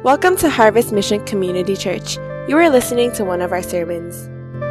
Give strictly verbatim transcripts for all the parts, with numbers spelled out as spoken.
Welcome to Harvest Mission Community Church. You are listening to one of our sermons.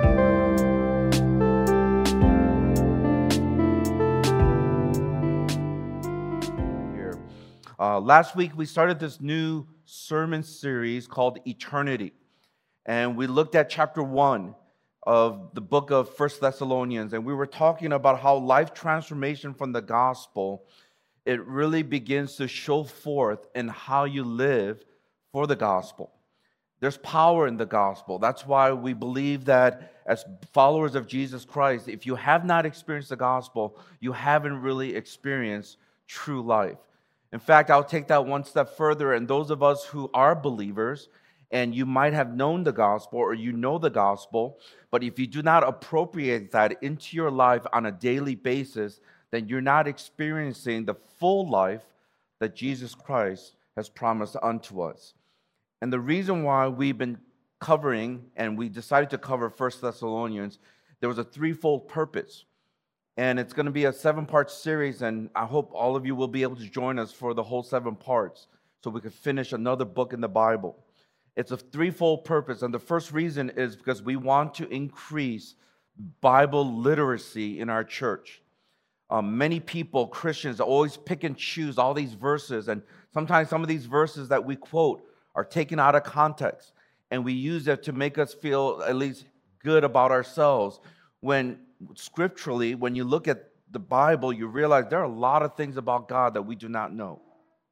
Here. Uh, last week, we started this new sermon series called Eternity. And we looked at chapter one of the book of First Thessalonians. And we were talking about how life transformation from the gospel, it really begins to show forth in how you live for the gospel. There's power in the gospel. That's why we believe that as followers of Jesus Christ, if you have not experienced the gospel, you haven't really experienced true life. In fact, I'll take that one step further, and those of us who are believers, and you might have known the gospel or you know the gospel, but if you do not appropriate that into your life on a daily basis, then you're not experiencing the full life that Jesus Christ has promised unto us. And the reason why we've been covering, and we decided to cover First Thessalonians, there was a threefold purpose. And it's going to be a seven-part series, and I hope all of you will be able to join us for the whole seven parts so we could finish another book in the Bible. It's a threefold purpose, and the first reason is because we want to increase Bible literacy in our church. Um, many people, Christians, always pick and choose all these verses, and sometimes some of these verses that we quote are taken out of context, and we use it to make us feel at least good about ourselves. When scripturally, when you look at the Bible, you realize there are a lot of things about God that we do not know.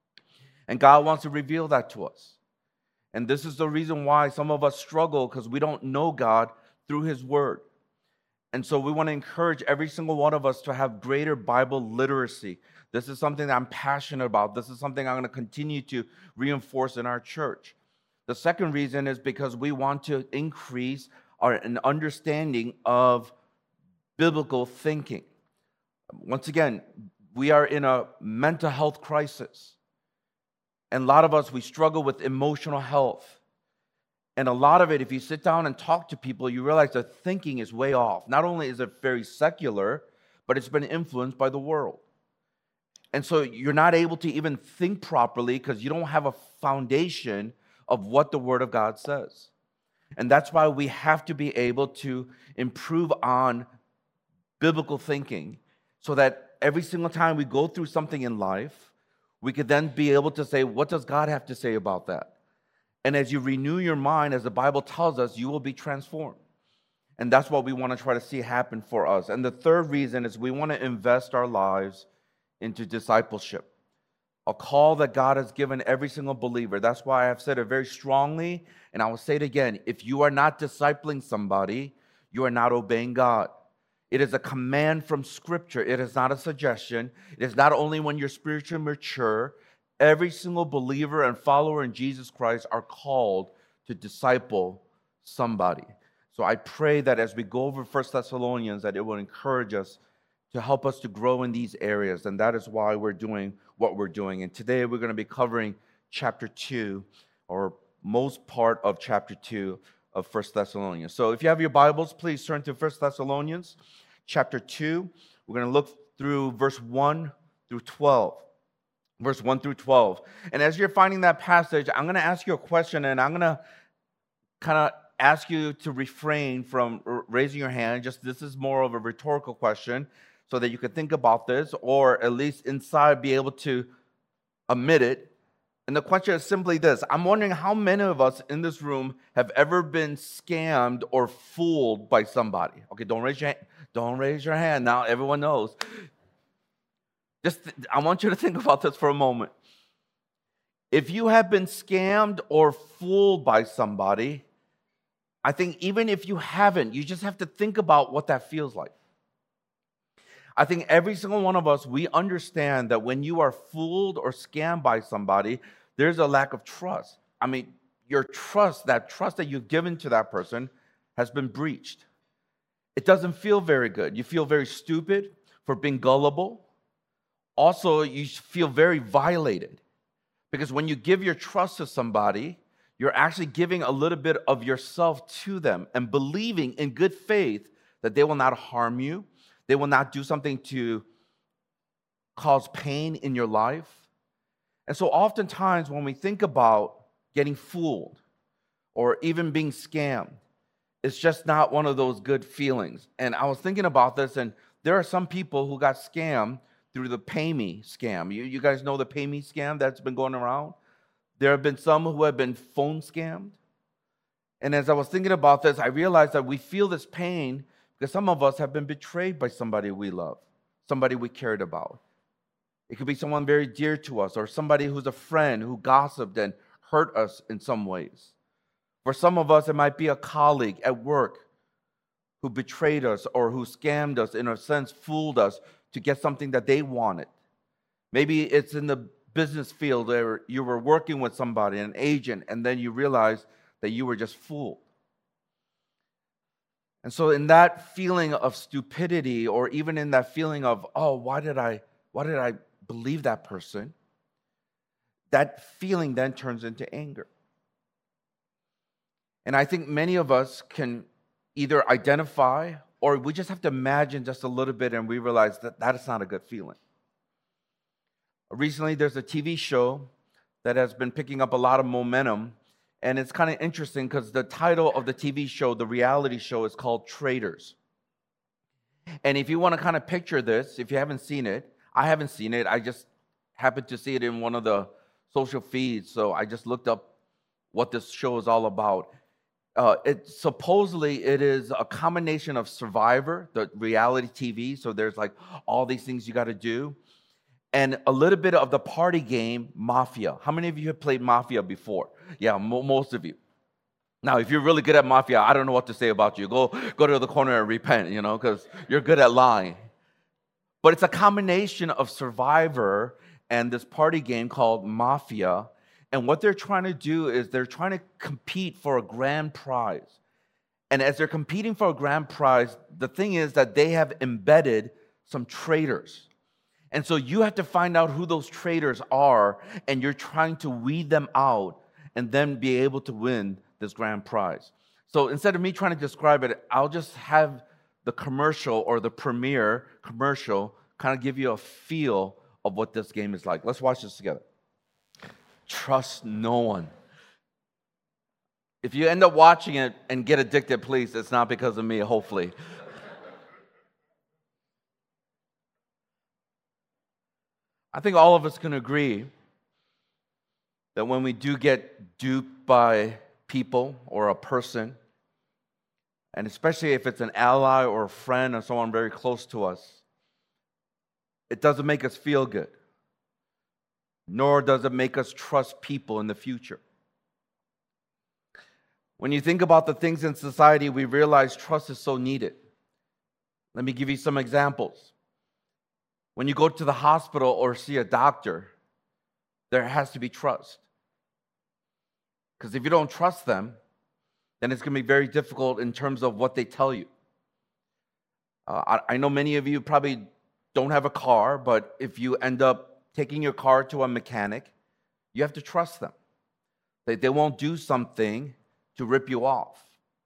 And God wants to reveal that to us. And this is the reason why some of us struggle, because we don't know God through His Word. And so we want to encourage every single one of us to have greater Bible literacy. This is something that I'm passionate about. This is something I'm going to continue to reinforce in our church. The second reason is because we want to increase our an understanding of biblical thinking. Once again, we are in a mental health crisis. And a lot of us, we struggle with emotional health. And a lot of it, if you sit down and talk to people, you realize that thinking is way off. Not only is it very secular, but it's been influenced by the world. And so you're not able to even think properly because you don't have a foundation of what the Word of God says. And that's why we have to be able to improve on biblical thinking so that every single time we go through something in life, we could then be able to say, what does God have to say about that? And as you renew your mind, as the Bible tells us, you will be transformed. And that's what we want to try to see happen for us. And the third reason is we want to invest our lives into discipleship, a call that God has given every single believer. That's why I have said it very strongly, and I will say it again. If you are not discipling somebody, you are not obeying God. It is a command from Scripture. It is not a suggestion. It is not only when you're spiritually mature. Every single believer and follower in Jesus Christ are called to disciple somebody. So I pray that as we go over First Thessalonians, that it will encourage us to help us to grow in these areas. And that is why we're doing what we're doing. And today we're going to be covering chapter two, or most part of chapter two of First Thessalonians. So if you have your Bibles, please turn to First Thessalonians chapter two. We're going to look through verse one through twelve. Verse one through twelve. And as you're finding that passage, I'm going to ask you a question, and I'm going to kind of ask you to refrain from r- raising your hand. Just this is more of a rhetorical question so that you can think about this, or at least inside be able to admit it. And the question is simply this. I'm wondering how many of us in this room have ever been scammed or fooled by somebody. Okay, don't raise your hand. Don't raise your hand. Now everyone knows. Just, I want you to think about this for a moment. If you have been scammed or fooled by somebody, I think even if you haven't, you just have to think about what that feels like. I think every single one of us, we understand that when you are fooled or scammed by somebody, there's a lack of trust. I mean, your trust, that trust that you've given to that person has been breached. It doesn't feel very good. You feel very stupid for being gullible. Also, you feel very violated because when you give your trust to somebody, you're actually giving a little bit of yourself to them and believing in good faith that they will not harm you. They will not do something to cause pain in your life. And so oftentimes when we think about getting fooled, or even being scammed. It's just not one of those good feelings. And I was thinking about this, and there are some people who got scammed through the Pay Me scam. You, you guys know the Pay Me scam that's been going around? There have been some who have been phone scammed. And as I was thinking about this, I realized that we feel this pain because some of us have been betrayed by somebody we love, somebody we cared about. It could be someone very dear to us, or somebody who's a friend who gossiped and hurt us in some ways. For some of us, it might be a colleague at work who betrayed us or who scammed us, in a sense, fooled us to get something that they wanted. Maybe it's in the business field where you were working with somebody, an agent, and then you realize that you were just fooled. And so in that feeling of stupidity, or even in that feeling of, oh, why did I, why did I believe that person? That feeling then turns into anger. And I think many of us can either identify, or we just have to imagine just a little bit and we realize that that is not a good feeling. Recently, there's a T V show that has been picking up a lot of momentum. And it's kind of interesting because the title of the T V show, the reality show, is called Traitors. And if you want to kind of picture this, if you haven't seen it, I haven't seen it. I just happened to see it in one of the social feeds. So I just looked up what this show is all about. Uh, it supposedly it is a combination of Survivor, the reality T V. So there's like all these things you got to do, and a little bit of the party game, Mafia. How many of you have played Mafia before? Yeah, mo- most of you. Now, if you're really good at Mafia, I don't know what to say about you. Go, go to the corner and repent, you know, because you're good at lying. But it's a combination of Survivor and this party game called Mafia. And what they're trying to do is they're trying to compete for a grand prize. And as they're competing for a grand prize, the thing is that they have embedded some traitors. And so you have to find out who those traitors are, and you're trying to weed them out and then be able to win this grand prize. So instead of me trying to describe it, I'll just have the commercial or the premiere commercial kind of give you a feel of what this game is like. Let's watch this together. Trust no one. If you end up watching it and get addicted, please, it's not because of me, hopefully. I think all of us can agree that when we do get duped by people or a person, and especially if it's an ally or a friend or someone very close to us, it doesn't make us feel good, nor does it make us trust people in the future. When you think about the things in society, we realize trust is so needed. Let me give you some examples. When you go to the hospital or see a doctor, there has to be trust. Because if you don't trust them, then it's going to be very difficult in terms of what they tell you. Uh, I, I know many of you probably don't have a car, but if you end up taking your car to a mechanic, you have to trust them. They, they won't do something to rip you off.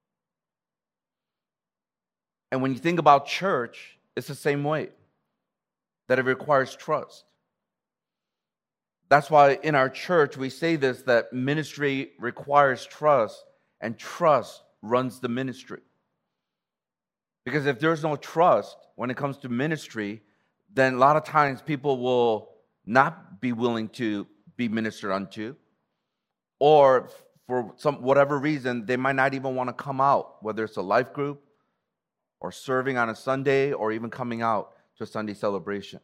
And when you think about church, it's the same way, that it requires trust. That's why in our church we say this, that ministry requires trust, and trust runs the ministry. Because if there's no trust when it comes to ministry, then a lot of times people will not be willing to be ministered unto, or for some whatever reason, they might not even want to come out, whether it's a life group or serving on a Sunday or even coming out to a Sunday celebration.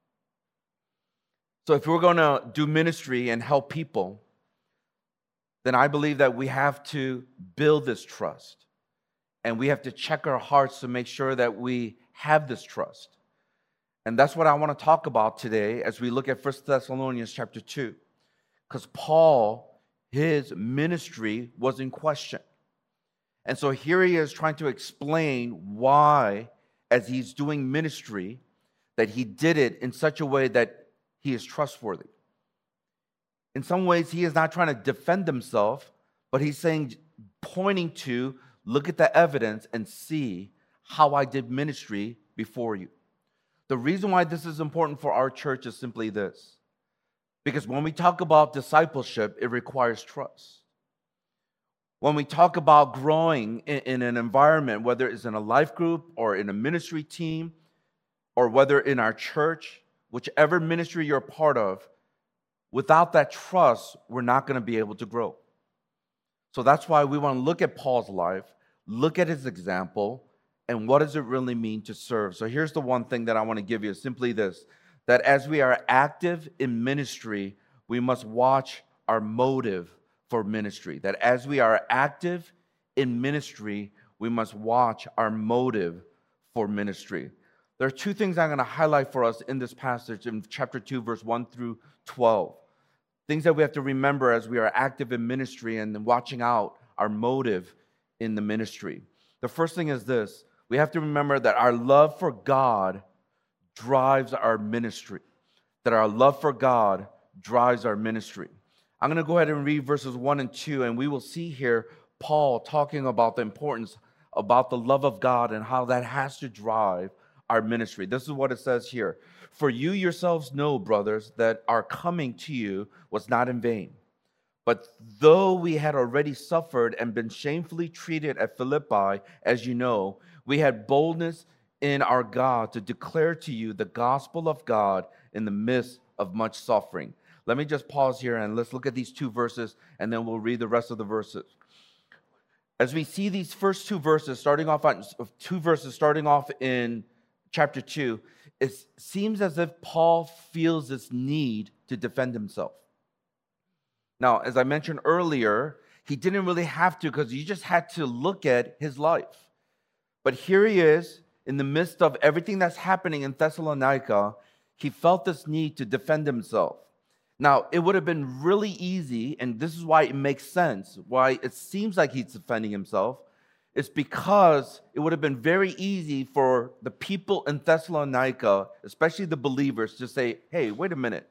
So if we're going to do ministry and help people, then I believe that we have to build this trust. And we have to check our hearts to make sure that we have this trust. And that's what I want to talk about today as we look at First Thessalonians chapter two. Because Paul, his ministry was in question. And so here he is trying to explain why, as he's doing ministry, that he did it in such a way that he is trustworthy. In some ways, he is not trying to defend himself, but he's saying, pointing to, look at the evidence and see how I did ministry before you. The reason why this is important for our church is simply this. Because when we talk about discipleship, it requires trust. When we talk about growing in, in an environment, whether it's in a life group or in a ministry team, or whether in our church, whichever ministry you're a part of, without that trust, we're not going to be able to grow. So that's why we want to look at Paul's life, look at his example, and what does it really mean to serve? So here's the one thing that I want to give you, is simply this, that as we are active in ministry, we must watch our motive for ministry. That as we are active in ministry, we must watch our motive for ministry. There are two things I'm going to highlight for us in this passage in chapter two, verse one through twelve. Things that we have to remember as we are active in ministry and watching out our motive in the ministry. The first thing is this. We have to remember that our love for God drives our ministry. That our love for God drives our ministry. I'm going to go ahead and read verses one and two, and we will see here Paul talking about the importance about the love of God and how that has to drive our ministry. This is what it says here. For you yourselves know, brothers, that our coming to you was not in vain. But though we had already suffered and been shamefully treated at Philippi, as you know, we had boldness in our God to declare to you the gospel of God in the midst of much suffering. Let me just pause here and let's look at these two verses, and then we'll read the rest of the verses. As we see these first two verses, starting off on two verses, starting off in chapter two, it seems as if Paul feels this need to defend himself. Now, as I mentioned earlier, he didn't really have to, because you just had to look at his life. But here he is in the midst of everything that's happening in Thessalonica. He felt this need to defend himself. Now, it would have been really easy, and this is why it makes sense, why it seems like he's defending himself. It's because it would have been very easy for the people in Thessalonica, especially the believers, to say, hey, wait a minute.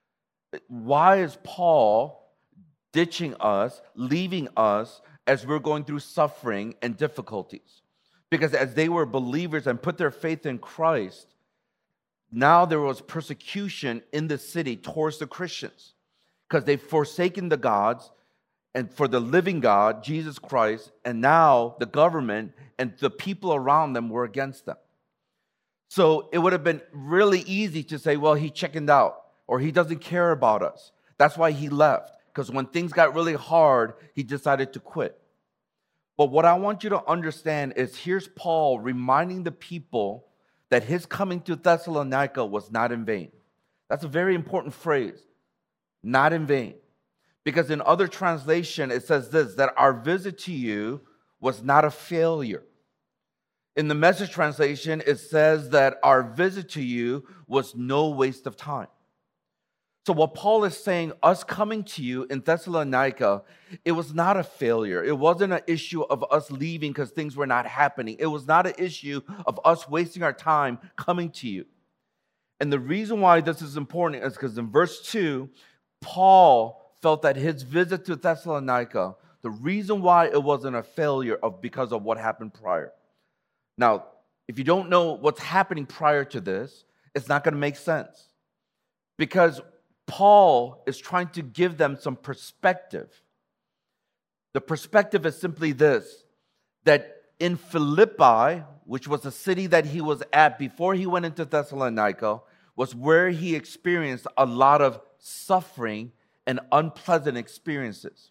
Why is Paul ditching us, leaving us as we're going through suffering and difficulties? Because as they were believers and put their faith in Christ, now there was persecution in the city towards the Christians because they've forsaken the gods and for the living God, Jesus Christ, and now the government and the people around them were against them. So it would have been really easy to say, well, he chickened out or he doesn't care about us. That's why he left, because when things got really hard, he decided to quit. But what I want you to understand is here's Paul reminding the people that his coming to Thessalonica was not in vain. That's a very important phrase, not in vain. Because in other translation, it says this, that our visit to you was not a failure. In the Message translation, it says that our visit to you was no waste of time. So what Paul is saying, us coming to you in Thessalonica, it was not a failure. It wasn't an issue of us leaving because things were not happening. It was not an issue of us wasting our time coming to you. And the reason why this is important is because in verse two, Paul felt that his visit to Thessalonica, the reason why it wasn't a failure of because of what happened prior. Now, if you don't know what's happening prior to this, it's not going to make sense. Because Paul is trying to give them some perspective. The perspective is simply this, that in Philippi, which was a city that he was at before he went into Thessalonica, was where he experienced a lot of suffering and unpleasant experiences.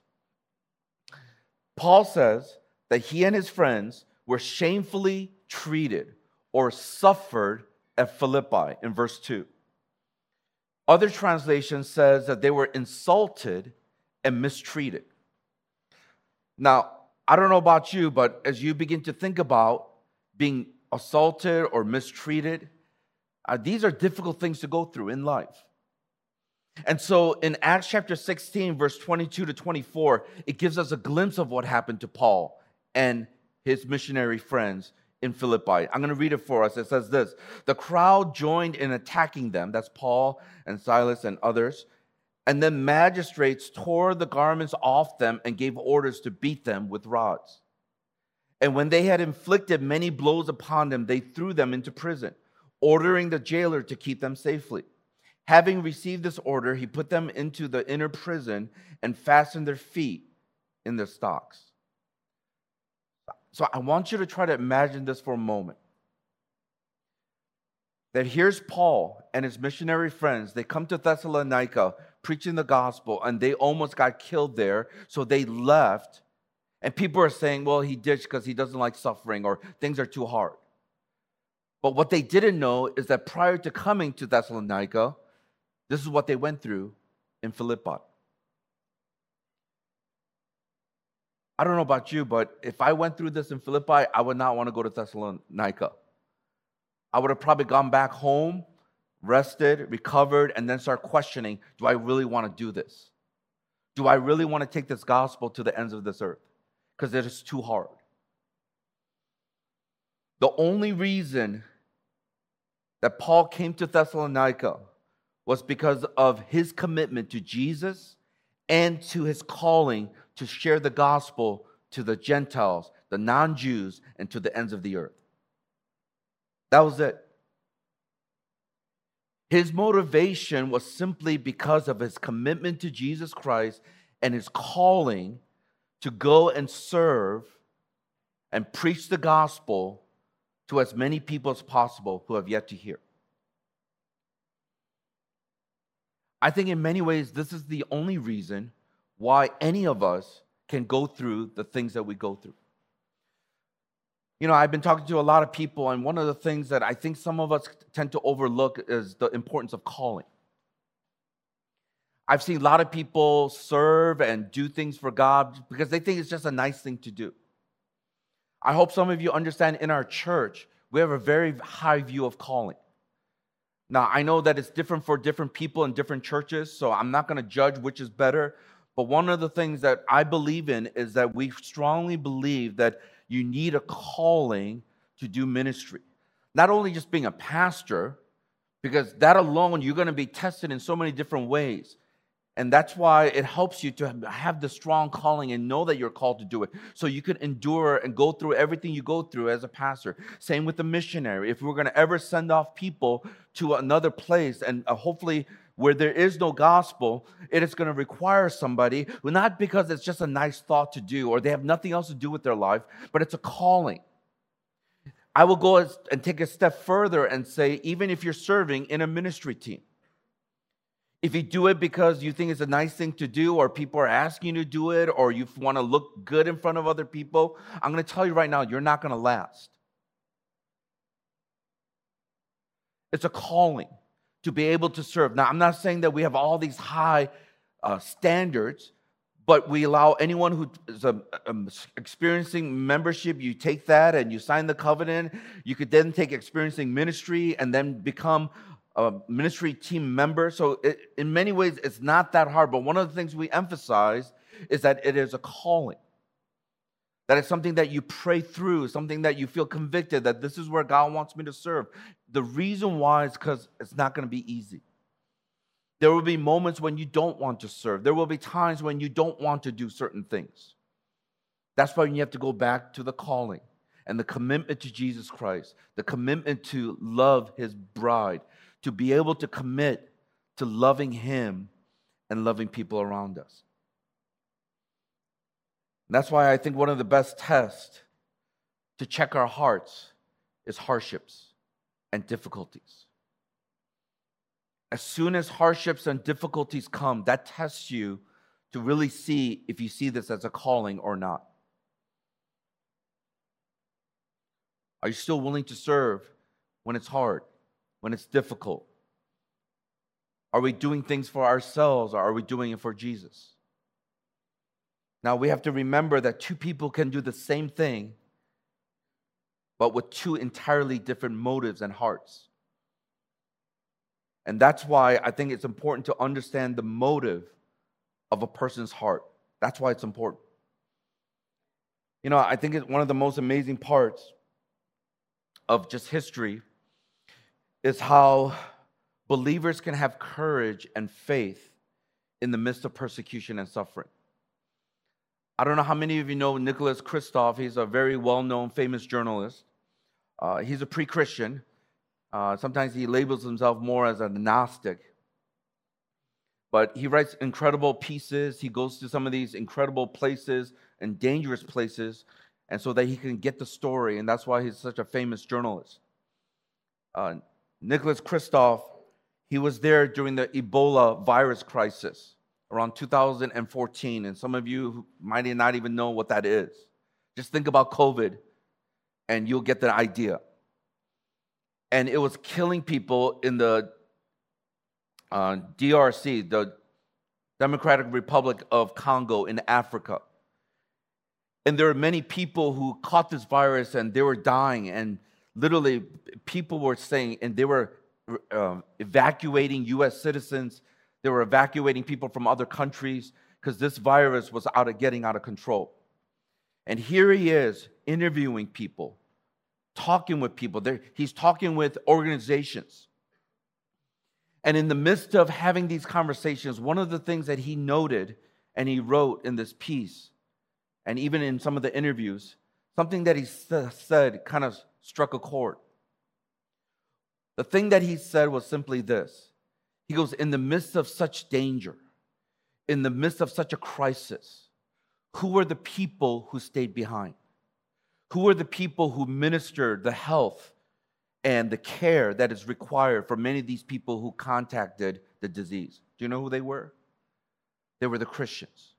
Paul says that he and his friends were shamefully treated or suffered at Philippi in verse two. Other translations says that they were insulted and mistreated. Now, I don't know about you, but as you begin to think about being assaulted or mistreated, uh, these are difficult things to go through in life. And so in Acts chapter sixteen, verse twenty-two to twenty-four, it gives us a glimpse of what happened to Paul and his missionary friends in Philippi. I'm going to read it for us. It says this, the crowd joined in attacking them. That's Paul and Silas and others. And then magistrates tore the garments off them and gave orders to beat them with rods. And when they had inflicted many blows upon them, they threw them into prison, ordering the jailer to keep them safely. Having received this order, he put them into the inner prison and fastened their feet in their stocks. So I want you to try to imagine this for a moment. That here's Paul and his missionary friends. They come to Thessalonica preaching the gospel, and they almost got killed there. So they left. And people are saying, well, he ditched because he doesn't like suffering or things are too hard. But what they didn't know is that prior to coming to Thessalonica, this is what they went through in Philippi. I don't know about you, but if I went through this in Philippi, I would not want to go to Thessalonica. I would have probably gone back home, rested, recovered, and then start questioning, do I really want to do this? Do I really want to take this gospel to the ends of this earth? Because it is too hard. The only reason that Paul came to Thessalonica was because of his commitment to Jesus and to his calling to share the gospel to the Gentiles, the non-Jews, and to the ends of the earth. That was it. His motivation was simply because of his commitment to Jesus Christ and his calling to go and serve and preach the gospel to as many people as possible who have yet to hear. I think in many ways, this is the only reason why any of us can go through the things that we go through. You know, I've been talking to a lot of people, and one of the things that I think some of us tend to overlook is the importance of calling. I've seen a lot of people serve and do things for God because they think it's just a nice thing to do. I hope some of you understand in our church, we have a very high view of calling. Now, I know that it's different for different people in different churches, so I'm not going to judge which is better. But one of the things that I believe in is that we strongly believe that you need a calling to do ministry. Not only just being a pastor, because that alone, you're going to be tested in so many different ways. And that's why it helps you to have the strong calling and know that you're called to do it. So you can endure and go through everything you go through as a pastor. Same with the missionary. If we're going to ever send off people to another place and uh, hopefully where there is no gospel, it is going to require somebody, well, not because it's just a nice thought to do or they have nothing else to do with their life, but it's a calling. I will go and take a step further and say, even if you're serving in a ministry team, if you do it because you think it's a nice thing to do or people are asking you to do it or you want to look good in front of other people, I'm going to tell you right now, you're not going to last. It's a calling to be able to serve. Now, I'm not saying that we have all these high uh, standards, but we allow anyone who is a, um, experiencing membership, you take that and you sign the covenant. You could then take experiencing ministry and then become a ministry team member. So it, in many ways, it's not that hard. But one of the things we emphasize is that it is a calling. That it's something that you pray through, something that you feel convicted that this is where God wants me to serve. The reason why is because it's not going to be easy. There will be moments when you don't want to serve. There will be times when you don't want to do certain things. That's why you have to go back to the calling and the commitment to Jesus Christ, the commitment to love his bride, to be able to commit to loving him and loving people around us. And that's why I think one of the best tests to check our hearts is hardships and difficulties. As soon as hardships and difficulties come, that tests you to really see if you see this as a calling or not. Are you still willing to serve when it's hard, when it's difficult? Are we doing things for ourselves or are we doing it for Jesus? Now, we have to remember that two people can do the same thing, but with two entirely different motives and hearts. And that's why I think it's important to understand the motive of a person's heart. That's why it's important. You know, I think it's one of the most amazing parts of just history is how believers can have courage and faith in the midst of persecution and suffering. I don't know how many of you know Nicholas Kristof. He's a very well-known, famous journalist. Uh, he's a pre-Christian. Uh, sometimes he labels himself more as a Gnostic. But he writes incredible pieces. He goes to some of these incredible places and dangerous places. and so that he can get the story, and that's why he's such a famous journalist. Uh, Nicholas Kristof, he was there during the Ebola virus crisis around two thousand fourteen, and some of you might not even know what that is. Just think about COVID, and you'll get the idea. And it was killing people in the uh, D R C, the Democratic Republic of Congo in Africa. And there were many people who caught this virus, and they were dying, and literally people were saying, and they were uh, evacuating U S citizens. They were evacuating people from other countries because this virus was out of getting out of control. And here he is interviewing people, talking with people. There, he's talking with organizations. And in the midst of having these conversations, one of the things that he noted and he wrote in this piece, and even in some of the interviews, something that he said kind of struck a chord. The thing that he said was simply this. He goes, in the midst of such danger, in the midst of such a crisis, who were the people who stayed behind? Who were the people who ministered the health and the care that is required for many of these people who contacted the disease? Do you know who they were? They were the Christians.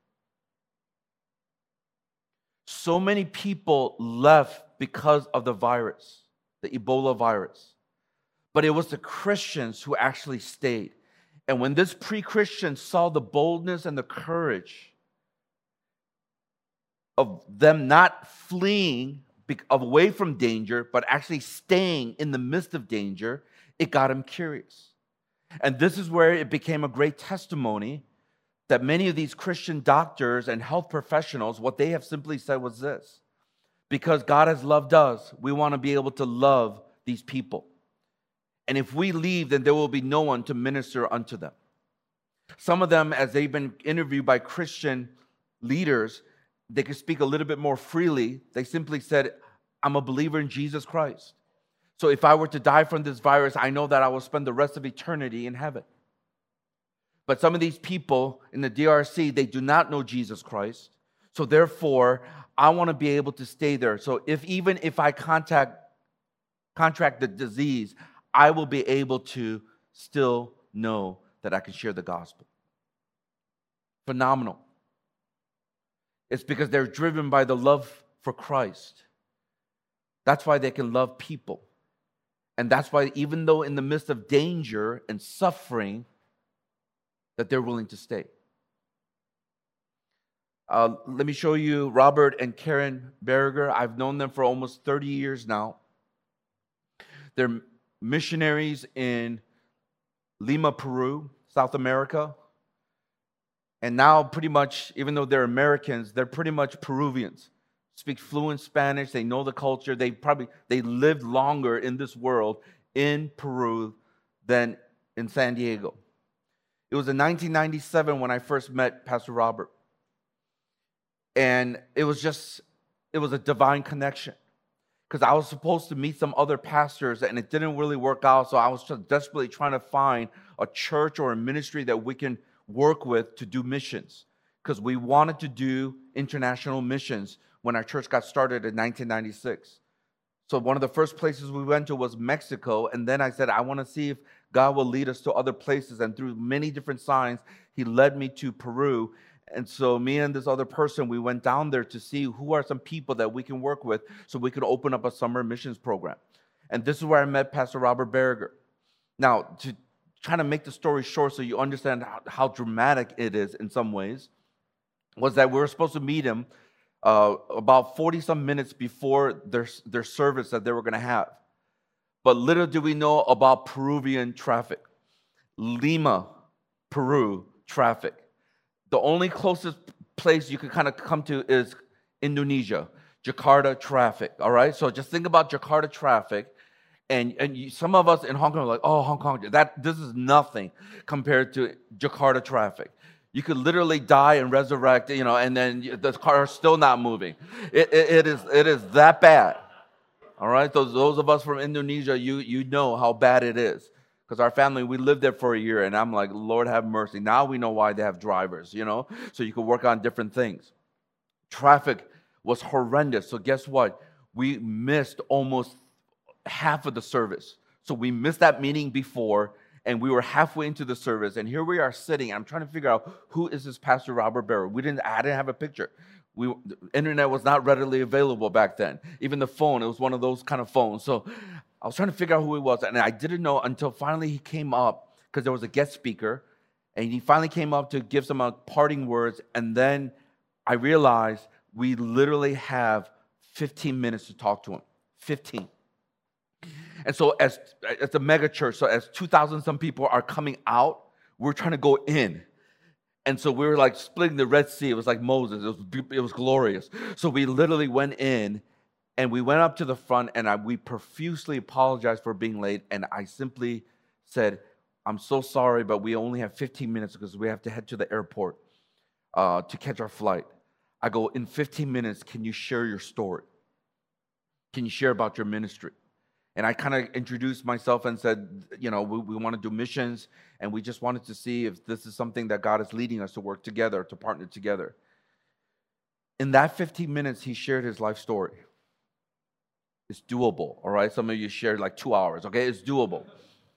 So many people left because of the virus, the Ebola virus. But it was the Christians who actually stayed. And when this pre-Christian saw the boldness and the courage of them not fleeing away from danger, but actually staying in the midst of danger, it got him curious. And this is where it became a great testimony that many of these Christian doctors and health professionals, what they have simply said was this: because God has loved us, we want to be able to love these people. And if we leave, then there will be no one to minister unto them. Some of them, as they've been interviewed by Christian leaders, they could speak a little bit more freely. They simply said, I'm a believer in Jesus Christ. So if I were to die from this virus, I know that I will spend the rest of eternity in heaven. But some of these people in the D R C, they do not know Jesus Christ. So therefore, I want to be able to stay there. So if even if I contact, contract the disease, I will be able to still know that I can share the gospel. Phenomenal. It's because they're driven by the love for Christ. That's why they can love people. And that's why even though in the midst of danger and suffering, that they're willing to stay. Uh, let me show you Robert and Karen Berger. I've known them for almost thirty years now. They're missionaries in Lima, Peru, South America. And now pretty much, even though they're Americans, they're pretty much Peruvians. Speak fluent Spanish, they know the culture. They probably, they lived longer in this world in Peru than in San Diego. It was in nineteen ninety-seven when I first met Pastor Robert. And it was just, it was a divine connection. Because I was supposed to meet some other pastors, and it didn't really work out. So I was just desperately trying to find a church or a ministry that we can work with to do missions. Because we wanted to do international missions when our church got started in nineteen ninety-six. So one of the first places we went to was Mexico. And then I said, I want to see if God will lead us to other places. And through many different signs, he led me to Peru. And so me and this other person, we went down there to see who are some people that we can work with so we could open up a summer missions program. And this is where I met Pastor Robert Berger. Now, to try to make the story short so you understand how, how dramatic it is in some ways, was that we were supposed to meet him uh, about forty-some minutes before their, their service that they were going to have. But little do we know about Peruvian traffic. Lima, Peru traffic. The only closest place you can kind of come to is Indonesia, Jakarta traffic, all right? So just think about Jakarta traffic, and, and you, some of us in Hong Kong are like, oh, Hong Kong, that, this is nothing compared to Jakarta traffic. You could literally die and resurrect, you know, and then the car is still not moving. It, it, it, is, it is that bad, all right? Those, those of us from Indonesia, you, you know how bad it is. Because our family, we lived there for a year, and I'm like, Lord have mercy. Now we know why they have drivers, you know, so you can work on different things. Traffic was horrendous. So guess what? We missed almost half of the service. So we missed that meeting before, and we were halfway into the service, and here we are sitting. I'm trying to figure out, who is this Pastor Robert Barrow? We didn't, I didn't have a picture. We, the internet was not readily available back then. Even the phone, it was one of those kind of phones. So I was trying to figure out who he was, and I didn't know until finally he came up, because there was a guest speaker, and he finally came up to give some uh, parting words, and then I realized we literally have fifteen minutes to talk to him. fifteen. And so as, as a mega church, so as two thousand some people are coming out, we're trying to go in. And so we were like splitting the Red Sea. It was like Moses. It was, it was glorious. So we literally went in, and we went up to the front, and I, we profusely apologized for being late. And I simply said, I'm so sorry, but we only have fifteen minutes because we have to head to the airport uh, to catch our flight. I go, in fifteen minutes, can you share your story? Can you share about your ministry? And I kind of introduced myself and said, you know, we, we want to do missions, and we just wanted to see if this is something that God is leading us to work together, to partner together. In that fifteen minutes, he shared his life story. It's doable, all right? Some of you shared like two hours, okay? It's doable.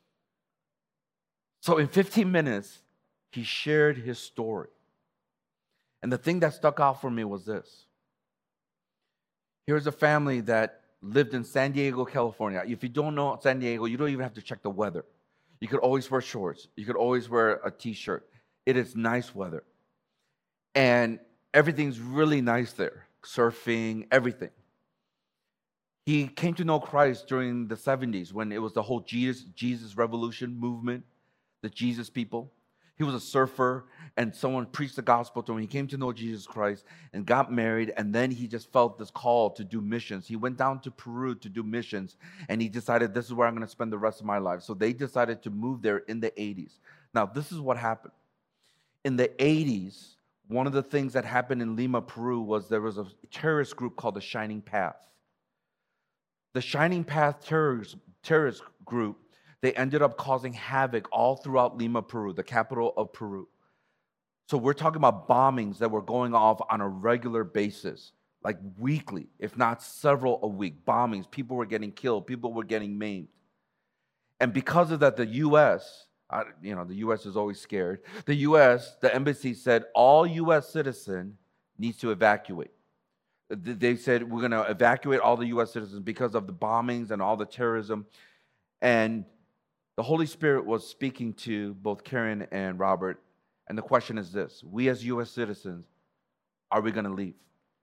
So in fifteen minutes, he shared his story. And the thing that stuck out for me was this. Here's a family that lived in San Diego, California. If you don't know San Diego, you don't even have to check the weather. You could always wear shorts. You could always wear a t-shirt. It is nice weather. And everything's really nice there. Surfing, everything. He came to know Christ during the seventies when it was the whole Jesus, Jesus Revolution movement, the Jesus people. He was a surfer, and someone preached the gospel to him. He came to know Jesus Christ and got married, and then he just felt this call to do missions. He went down to Peru to do missions, and he decided, this is where I'm going to spend the rest of my life. So they decided to move there in the eighties. Now, this is what happened. In the eighties, one of the things that happened in Lima, Peru, was there was a terrorist group called the Shining Path. The Shining Path terrorist, terrorist group, they ended up causing havoc all throughout Lima, Peru, the capital of Peru. So we're talking about bombings that were going off on a regular basis, like weekly, if not several a week. Bombings, people were getting killed, people were getting maimed. And because of that, the U S, uh, you know, the U S is always scared. The U S, the embassy said all U S citizen needs to evacuate. They said, we're going to evacuate all the U S citizens because of the bombings and all the terrorism. And the Holy Spirit was speaking to both Karen and Robert, and the question is this: we as U S citizens, are we going to leave?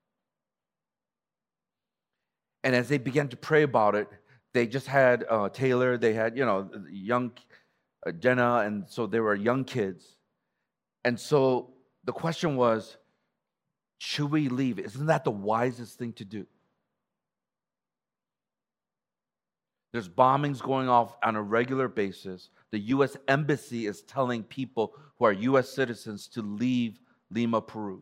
And as they began to pray about it, they just had uh, Taylor, they had, you know, young uh, Jenna, and so they were young kids. And so the question was, should we leave? Isn't that the wisest thing to do? There's bombings going off on a regular basis. The U S Embassy is telling people who are U S citizens to leave Lima, Peru.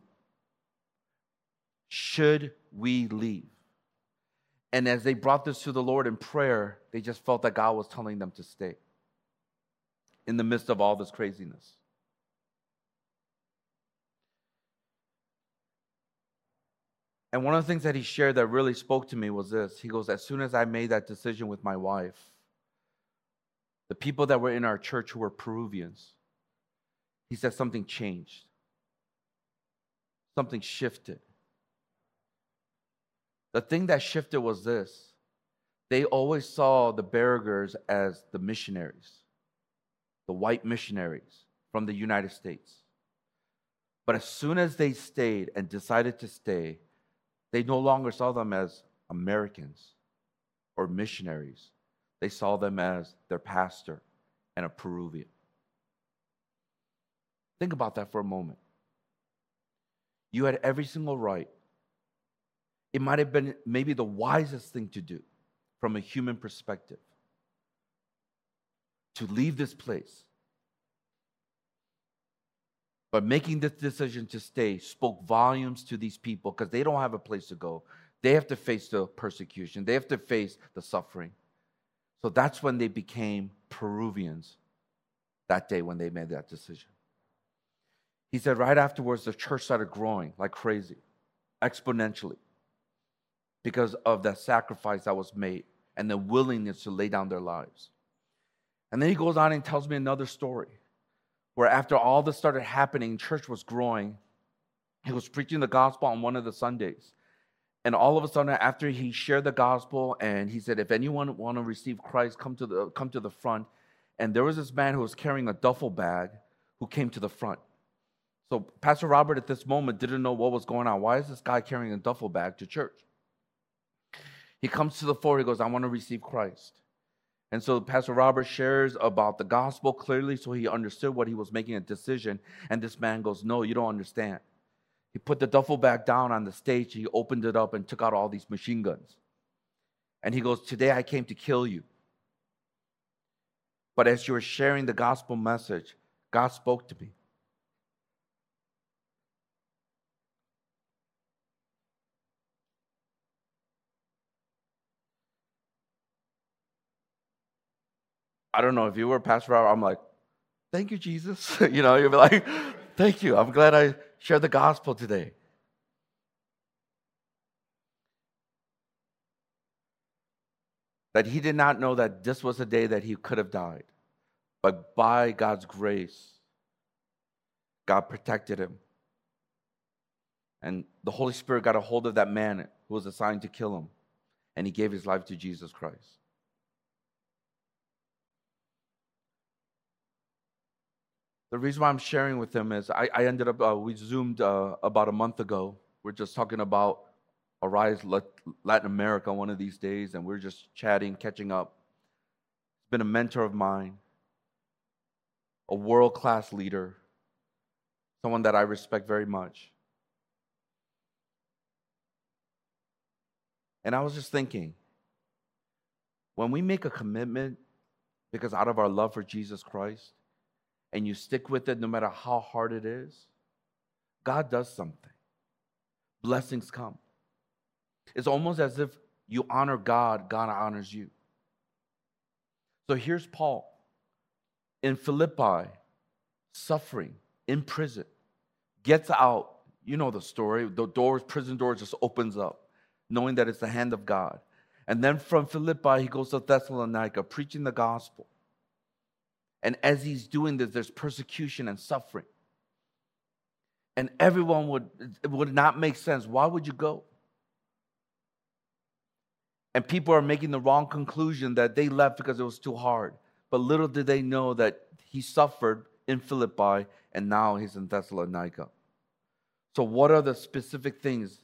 Should we leave? And as they brought this to the Lord in prayer, they just felt that God was telling them to stay in the midst of all this craziness. And one of the things that he shared that really spoke to me was this. He goes, as soon as I made that decision with my wife, the people that were in our church who were Peruvians, he said something changed. Something shifted. The thing that shifted was this. They always saw the Bergers as the missionaries, the white missionaries from the United States. But as soon as they stayed and decided to stay, they no longer saw them as Americans or missionaries. They saw them as their pastor and a Peruvian. Think about that for a moment. You had every single right. It might have been maybe the wisest thing to do from a human perspective to leave this place. But making this decision to stay spoke volumes to these people because they don't have a place to go. They have to face the persecution. They have to face the suffering. So that's when they became Peruvians that day when they made that decision. He said right afterwards, the church started growing like crazy, exponentially. because of that sacrifice that was made and the willingness to lay down their lives. And then he goes on and tells me another story where after all this started happening, church was growing. He was preaching the gospel on one of the Sundays. And all of a sudden, after he shared the gospel and he said, if anyone want to receive Christ, come to the come to the front. And there was this man who was carrying a duffel bag who came to the front. So Pastor Robert at this moment didn't know what was going on. Why is this guy carrying a duffel bag to church? He comes to the floor, he goes, I want to receive Christ. And so Pastor Robert shares about the gospel clearly so he understood what he was making a decision. And this man goes, no, you don't understand. He put the duffel bag down on the stage. He opened it up and took out all these machine guns. And he goes, today I came to kill you. But as you were sharing the gospel message, God spoke to me. I don't know if you were Pastor Robert, I'm like, thank you, Jesus. You know, you'll be like, thank you. I'm glad I shared the gospel today. That he did not know that this was a day that he could have died. But by God's grace, God protected him. And the Holy Spirit got a hold of that man who was assigned to kill him. And he gave his life to Jesus Christ. The reason why I'm sharing with him is I, I ended up, uh, we Zoomed uh, about a month ago. We're just talking about Arise Latin America one of these days, and we're just chatting, catching up. He's been a mentor of mine, a world-class leader, someone that I respect very much. And I was just thinking, when we make a commitment, because out of our love for Jesus Christ, and you stick with it no matter how hard it is, God does something. Blessings come. It's almost as if you honor God, God honors you. So here's Paul in Philippi, suffering, in prison, gets out. You know the story. The doors, prison doors just opens up, knowing that it's the hand of God. And then from Philippi, he goes to Thessalonica, preaching the gospel. And as he's doing this, there's persecution and suffering. And everyone would, it would not make sense. Why would you go? And people are making the wrong conclusion that they left because it was too hard. But little did they know that he suffered in Philippi and now he's in Thessalonica. So what are the specific things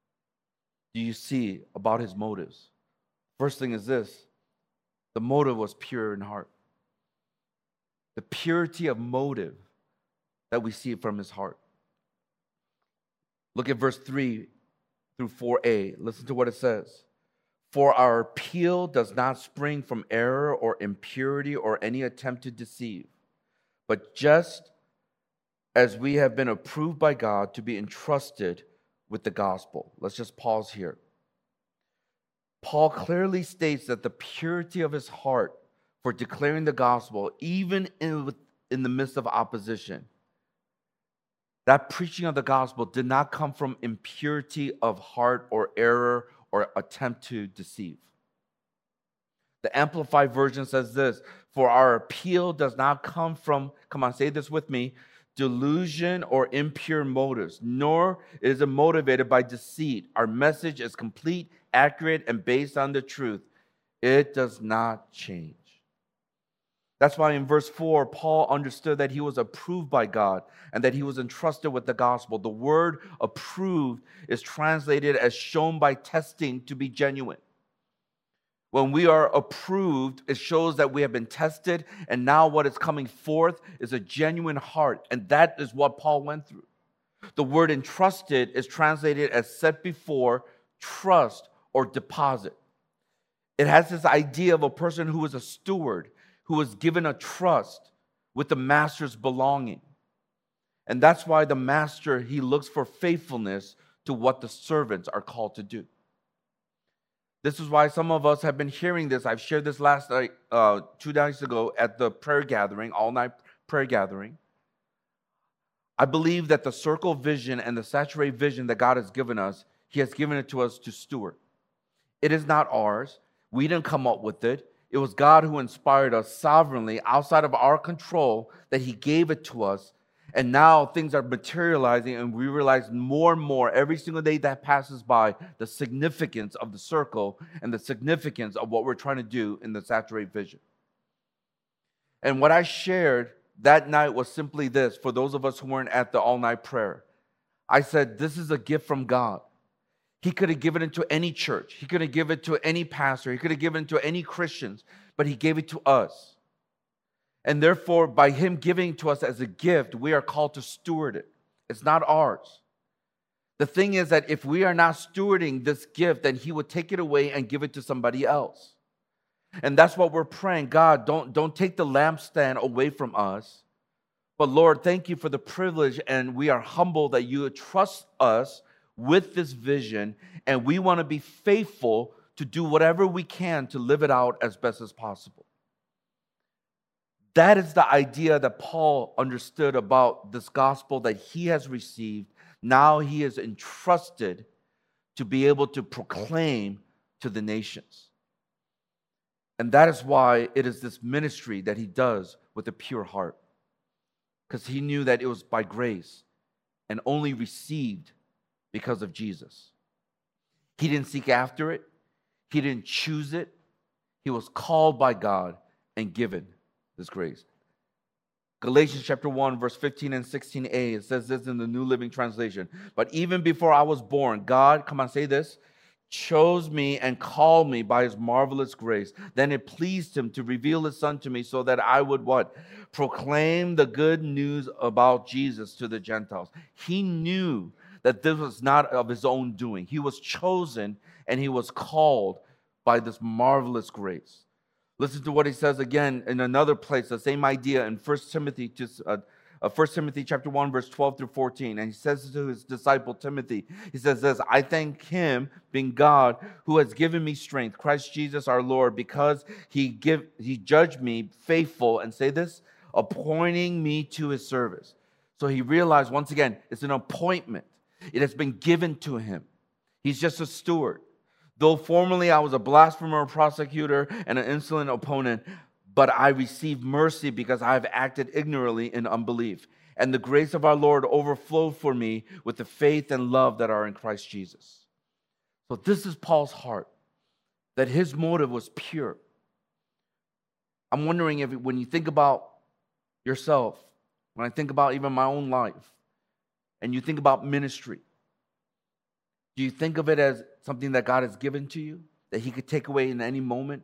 do you see about his motives? First thing is this. The motive was pure in heart. The purity of motive that we see from his heart. Look at verse three through four a. Listen to what it says. For our appeal does not spring from error or impurity or any attempt to deceive, but just as we have been approved by God to be entrusted with the gospel. Let's just pause here. Paul clearly states that the purity of his heart for declaring the gospel, even in, in the midst of opposition, that preaching of the gospel did not come from impurity of heart or error or attempt to deceive. The Amplified Version says this, for our appeal does not come from, come on, say this with me, delusion or impure motives, nor is it motivated by deceit. Our message is complete, accurate, and based on the truth. It does not change. That's why in verse four, Paul understood that he was approved by God and that he was entrusted with the gospel. The word approved is translated as shown by testing to be genuine. When we are approved, it shows that we have been tested, and now what is coming forth is a genuine heart, and that is what Paul went through. The word entrusted is translated as set before, trust, or deposit. It has this idea of a person who is a steward, who was given a trust with the master's belonging. And that's why the master, he looks for faithfulness to what the servants are called to do. This is why some of us have been hearing this. I've shared this last night, uh, two nights ago at the prayer gathering, all-night prayer gathering. I believe that the circle vision and the saturate vision that God has given us, he has given it to us to steward. It is not ours. We didn't come up with it. It was God who inspired us sovereignly, outside of our control, that he gave it to us. And now things are materializing, and we realize more and more every single day that passes by the significance of the circle and the significance of what we're trying to do in the Saturate Vision. And what I shared that night was simply this, for those of us who weren't at the all-night prayer. I said, this is a gift from God. He could have given it to any church. He could have given it to any pastor. He could have given it to any Christians, but he gave it to us. And therefore, by him giving to us as a gift, we are called to steward it. It's not ours. The thing is that if we are not stewarding this gift, then he would take it away and give it to somebody else. And that's what we're praying. God, don't, don't take the lampstand away from us. But Lord, thank you for the privilege, and we are humble that you trust us with this vision, and we want to be faithful to do whatever we can to live it out as best as possible. That is the idea that Paul understood about this gospel that he has received. Now he is entrusted to be able to proclaim to the nations. And that is why it is this ministry that he does with a pure heart. Because he knew that it was by grace and only received because of Jesus. He didn't seek after it. He didn't choose it. He was called by God and given this grace. Galatians chapter one, verse fifteen and sixteen a, it says this in the New Living Translation. But even before I was born, God, come on, say this, chose me and called me by his marvelous grace. Then it pleased him to reveal his son to me so that I would what? Proclaim the good news about Jesus to the Gentiles. He knew that this was not of his own doing. He was chosen and he was called by this marvelous grace. Listen to what he says again in another place, the same idea in First Timothy, uh, uh, First Timothy chapter one, verse twelve through fourteen. And he says to his disciple Timothy, he says this, I thank him, being God, who has given me strength, Christ Jesus our Lord, because he give he judged me faithful, and say this, appointing me to his service. So he realized, once again, it's an appointment. It has been given to him. He's just a steward. Though formerly I was a blasphemer, prosecutor, and an insolent opponent, but I received mercy because I have acted ignorantly in unbelief. And the grace of our Lord overflowed for me with the faith and love that are in Christ Jesus. So this is Paul's heart, that his motive was pure. I'm wondering if when you think about yourself, when I think about even my own life, and you think about ministry, do you think of it as something that God has given to you, that he could take away in any moment?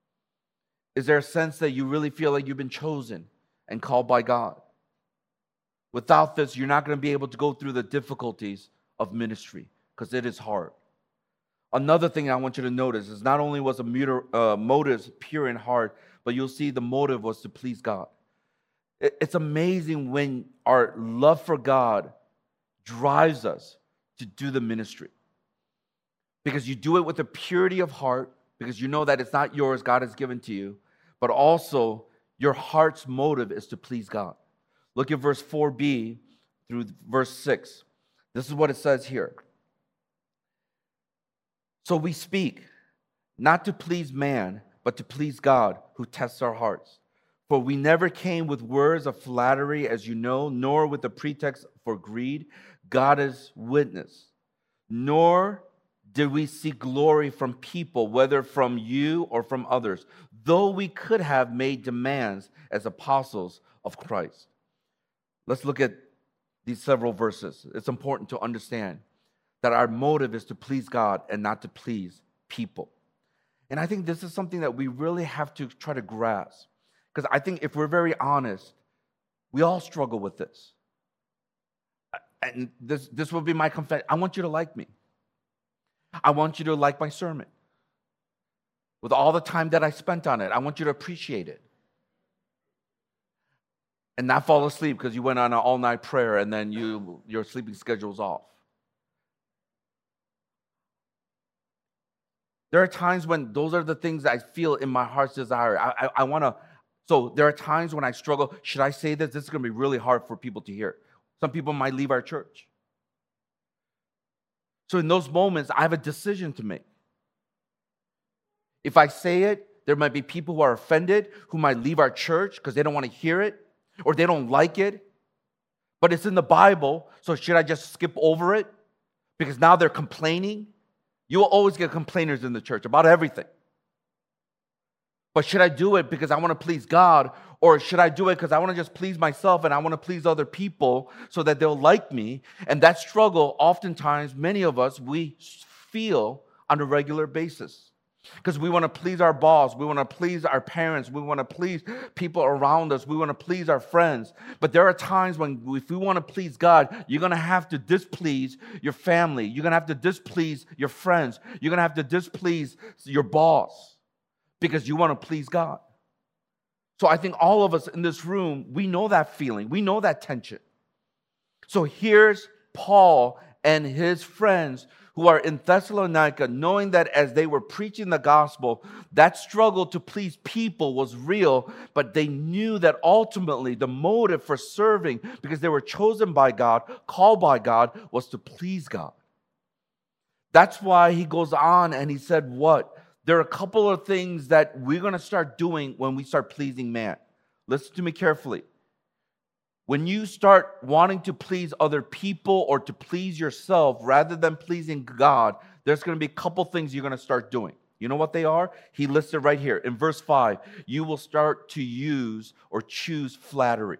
Is there a sense that you really feel like you've been chosen and called by God? Without this, you're not going to be able to go through the difficulties of ministry, because it is hard. Another thing I want you to notice is not only was the uh, motives pure in heart, but you'll see the motive was to please God. It's amazing when our love for God drives us to do the ministry. Because you do it with a purity of heart, because you know that it's not yours, God has given to you, but also your heart's motive is to please God. Look at verse four b through verse six. This is what it says here. So we speak, not to please man, but to please God, who tests our hearts. For we never came with words of flattery, as you know, nor with a pretext for greed. God is witness. Nor did we seek glory from people, whether from you or from others, though we could have made demands as apostles of Christ. Let's look at these several verses. It's important to understand that our motive is to please God and not to please people. And I think this is something that we really have to try to grasp. Because I think if we're very honest, we all struggle with this. And this, this will be my confession. I want you to like me. I want you to like my sermon. With all the time that I spent on it, I want you to appreciate it. And not fall asleep because you went on an all-night prayer and then you your sleeping schedule's off. There are times when those are the things that I feel in my heart's desire. I, I, I want to, so there are times when I struggle. Should I say this? This is going to be really hard for people to hear. Some people might leave our church. So in those moments, I have a decision to make. If I say it, there might be people who are offended, who might leave our church because they don't want to hear it or they don't like it. But it's in the Bible, so should I just skip over it? Because now they're complaining. You will always get complainers in the church about everything. But should I do it because I want to please God? Or should I do it because I want to just please myself and I want to please other people so that they'll like me? And that struggle, oftentimes, many of us, we feel on a regular basis. Because we want to please our boss, we want to please our parents, we want to please people around us, we want to please our friends. But there are times when if we want to please God, you're going to have to displease your family. You're going to have to displease your friends. You're going to have to displease your boss because you want to please God. So I think all of us in this room, we know that feeling. We know that tension. So here's Paul and his friends who are in Thessalonica, knowing that as they were preaching the gospel, that struggle to please people was real, but they knew that ultimately the motive for serving, because they were chosen by God, called by God, was to please God. That's why he goes on and he said what? There are a couple of things that we're going to start doing when we start pleasing man. Listen to me carefully. When you start wanting to please other people or to please yourself rather than pleasing God, there's going to be a couple things you're going to start doing. You know what they are? He listed right here. In verse five, you will start to use or choose flattery.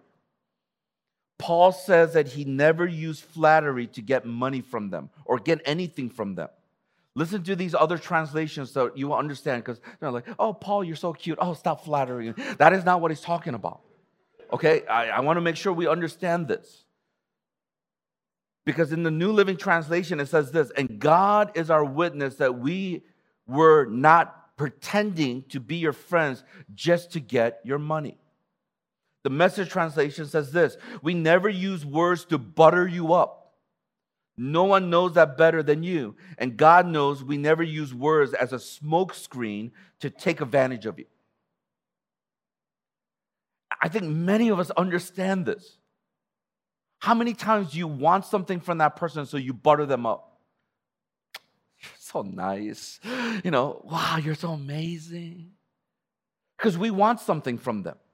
Paul says that he never used flattery to get money from them or get anything from them. Listen to these other translations so you will understand, because they're like, oh, Paul, you're so cute. Oh, stop flattering. That is not what he's talking about. Okay, I, I want to make sure we understand this. Because in the New Living Translation, it says this, and God is our witness that we were not pretending to be your friends just to get your money. The Message translation says this, we never use words to butter you up. No one knows that better than you. And God knows we never use words as a smokescreen to take advantage of you. I think many of us understand this. How many times do you want something from that person so you butter them up? You're so nice. You know, wow, you're so amazing. Because we want something from them.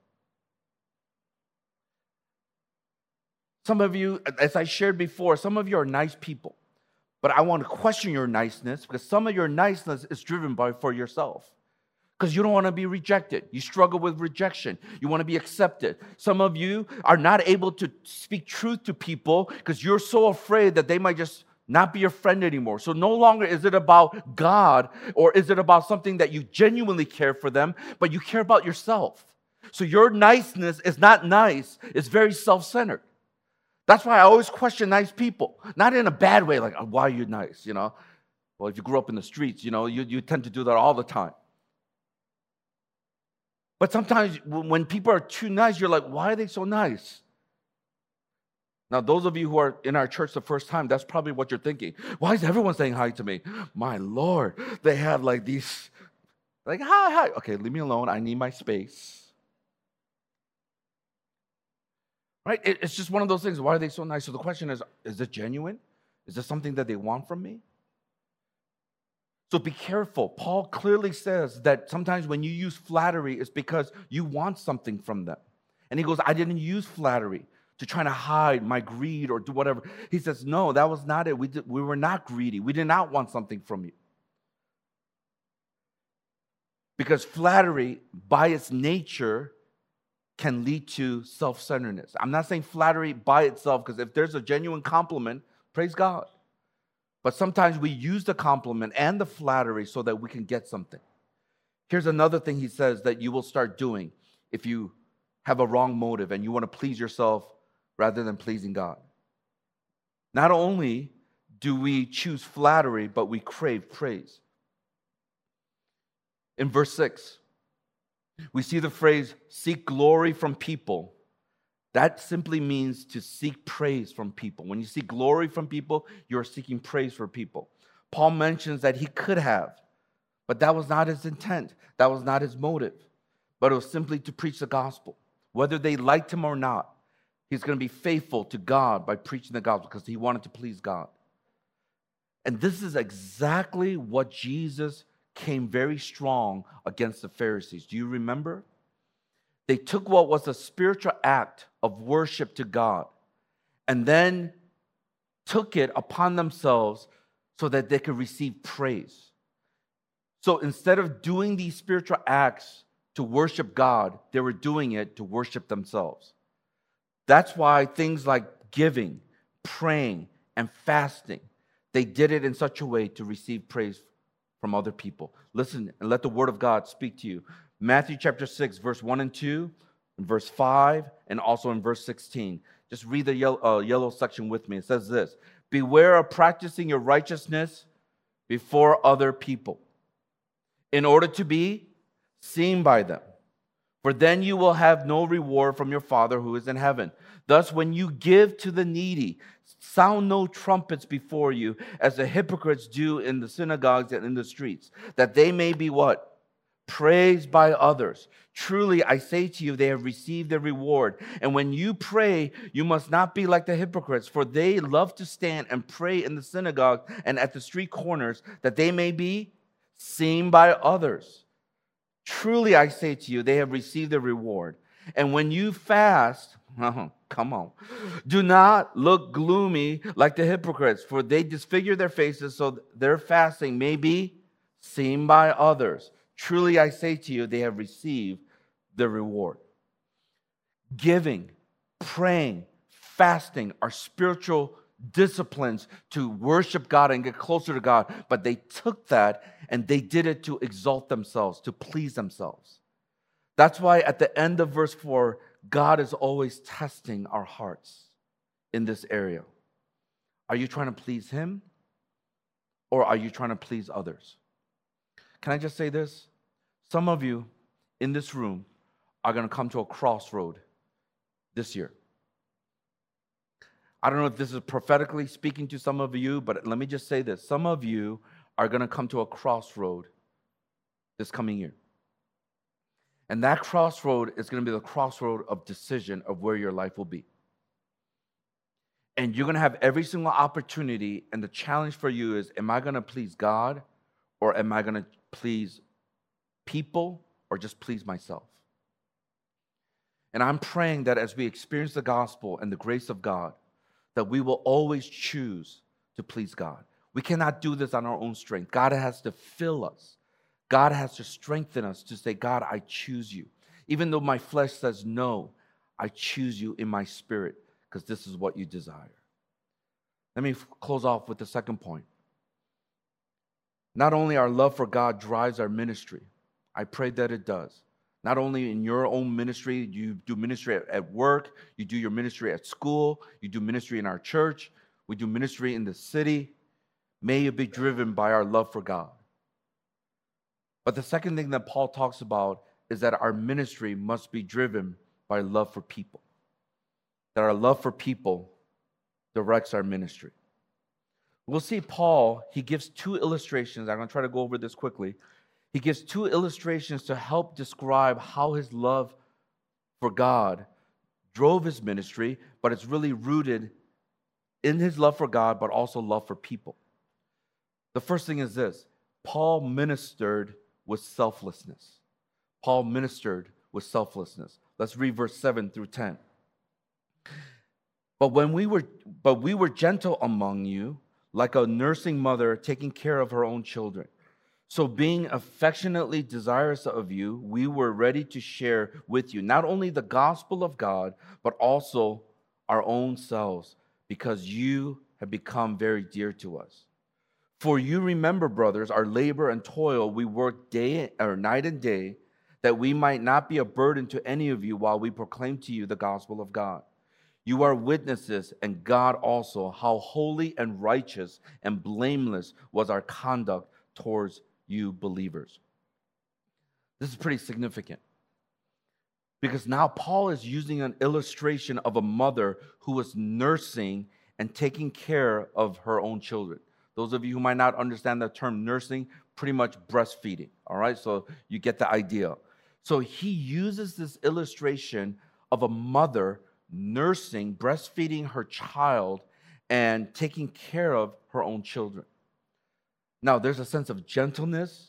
Some of you, as I shared before, some of you are nice people. But I want to question your niceness because some of your niceness is driven by for yourself. Because you don't want to be rejected. You struggle with rejection. You want to be accepted. Some of you are not able to speak truth to people because you're so afraid that they might just not be your friend anymore. So no longer is it about God or is it about something that you genuinely care for them, but you care about yourself. So your niceness is not nice. It's very self-centered. That's why I always question nice people. Not in a bad way, like, oh, why are you nice? You know, well, if you grew up in the streets, you know, you, you tend to do that all the time. But sometimes when people are too nice, you're like, why are they so nice? Now, those of you who are in our church the first time, that's probably what you're thinking. Why is everyone saying hi to me? My Lord, they have like these, like, hi, hi. Okay, leave me alone. I need my space. Right? It's just one of those things. Why are they so nice? So the question is, is it genuine? Is this something that they want from me? So be careful. Paul clearly says that sometimes when you use flattery, it's because you want something from them. And he goes, I didn't use flattery to try to hide my greed or do whatever. He says, no, that was not it. We, did, we were not greedy. We did not want something from you. Because flattery, by its nature, can lead to self-centeredness. I'm not saying flattery by itself, because if there's a genuine compliment, praise God. But sometimes we use the compliment and the flattery so that we can get something. Here's another thing he says that you will start doing if you have a wrong motive and you want to please yourself rather than pleasing God. Not only do we choose flattery, but we crave praise. In verse six, we see the phrase, seek glory from people. That simply means to seek praise from people. When you seek glory from people, you're seeking praise for people. Paul mentions that he could have, but that was not his intent. That was not his motive. But it was simply to preach the gospel. Whether they liked him or not, he's going to be faithful to God by preaching the gospel because he wanted to please God. And this is exactly what Jesus came very strong against the Pharisees. Do you remember? They took what was a spiritual act of worship to God and then took it upon themselves so that they could receive praise. So instead of doing these spiritual acts to worship God, they were doing it to worship themselves. That's why things like giving, praying, and fasting, they did it in such a way to receive praise from other people. Listen and let the word of God speak to you. Matthew chapter six, verse one and two, and verse five, and also in verse sixteen. Just read the yellow, uh, yellow section with me. It says this: beware of practicing your righteousness before other people, in order to be seen by them. For then you will have no reward from your Father who is in heaven. Thus, when you give to the needy, sound no trumpets before you, as the hypocrites do in the synagogues and in the streets, that they may be what? Praised by others. Truly, I say to you, they have received their reward. And when you pray, you must not be like the hypocrites, for they love to stand and pray in the synagogue and at the street corners, that they may be seen by others. Truly, I say to you, they have received their reward. And when you fast, oh, come on, do not look gloomy like the hypocrites, for they disfigure their faces so their fasting may be seen by others. Truly, I say to you, they have received the reward. Giving, praying, fasting are spiritual disciplines to worship God and get closer to God, but they took that and they did it to exalt themselves, to please themselves. That's why at the end of verse four, God is always testing our hearts in this area. Are you trying to please Him, or are you trying to please others? Can I just say this? Some of you in this room are going to come to a crossroad this year. I don't know if this is prophetically speaking to some of you, but let me just say this. Some of you are going to come to a crossroad this coming year. And that crossroad is going to be the crossroad of decision of where your life will be. And you're going to have every single opportunity, and the challenge for you is, am I going to please God, or am I going to please people, or just please myself? And I'm praying that as we experience the gospel and the grace of God, that we will always choose to please God. We cannot do this on our own strength. God has to fill us. God has to strengthen us to say, God, I choose you. Even though my flesh says no, I choose you in my spirit, because this is what you desire. Let me close off with the second point. Not only our love for God drives our ministry, I pray that it does. Not only in your own ministry, you do ministry at, at work, you do your ministry at school, you do ministry in our church, we do ministry in the city. May it be driven by our love for God. But the second thing that Paul talks about is that our ministry must be driven by love for people. That our love for people directs our ministry. We'll see Paul, he gives two illustrations. I'm going to try to go over this quickly. He gives two illustrations to help describe how his love for God drove his ministry, but it's really rooted in his love for God, but also love for people. The first thing is this: Paul ministered with selflessness. Paul ministered with selflessness. Let's read verse seven through ten. But when we were, but we were gentle among you, like a nursing mother taking care of her own children. So being affectionately desirous of you, we were ready to share with you not only the gospel of God, but also our own selves, because you have become very dear to us. For you remember, brothers, our labor and toil. We worked day or night and day, that we might not be a burden to any of you while we proclaim to you the gospel of God. You are witnesses, and God also, how holy and righteous and blameless was our conduct towards you believers. This is pretty significant, because now Paul is using an illustration of a mother who was nursing and taking care of her own children. Those of you who might not understand the term nursing, pretty much breastfeeding, all right? So you get the idea. So he uses this illustration of a mother nursing, breastfeeding her child, and taking care of her own children. Now, there's a sense of gentleness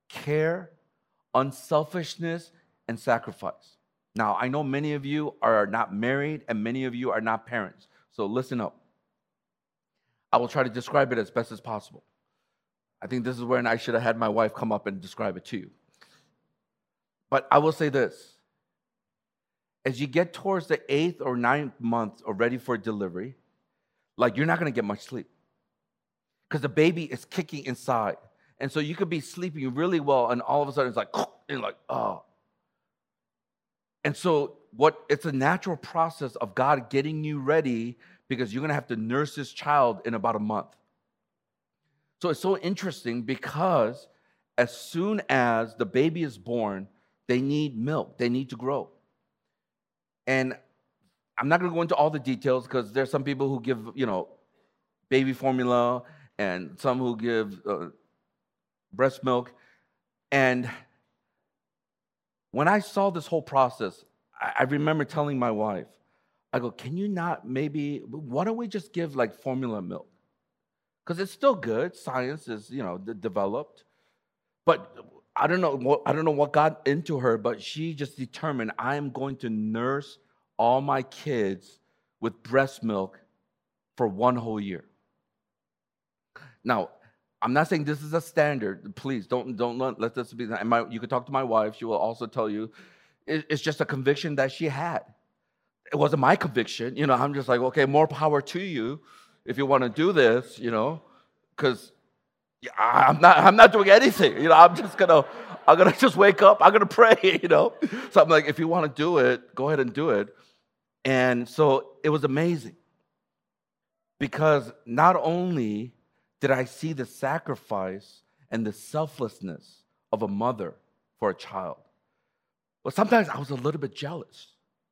care, unselfishness, and sacrifice. Now, I know many of you are not married and many of you are not parents. So listen up. I will try to describe it as best as possible. I think this is when I should have had my wife come up and describe it to you. But I will say this. As you get towards the eighth or ninth month or ready for delivery, like you're not going to get much sleep because the baby is kicking inside. And so you could be sleeping really well and all of a sudden it's like, and like, oh. And so what it's a natural process of God getting you ready because you're going to have to nurse this child in about a month. So it's so interesting because as soon as the baby is born, they need milk. They need to grow. And I'm not going to go into all the details because there's some people who give, you know, baby formula and some who give uh, breast milk. And when I saw this whole process, I, I remember telling my wife, I go, can you not maybe, why don't we just give like formula milk? Because it's still good. Science is, you know, d- developed. But I don't know what I don't know what got into her, but she just determined I am going to nurse all my kids with breast milk for one whole year. Now, I'm not saying this is a standard. Please don't don't let, let this be. And my, you could talk to my wife. She will also tell you it, it's just a conviction that she had. It wasn't my conviction. You know, I'm just like, okay, more power to you if you want to do this. You know, because I'm not I'm not doing anything. You know, I'm just gonna I'm gonna just wake up. I'm gonna pray. You know, so I'm like, if you want to do it, go ahead and do it. And so it was amazing because not only did I see the sacrifice and the selflessness of a mother for a child, but sometimes I was a little bit jealous.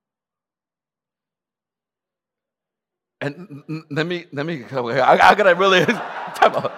And let me let me I, I gotta really time out.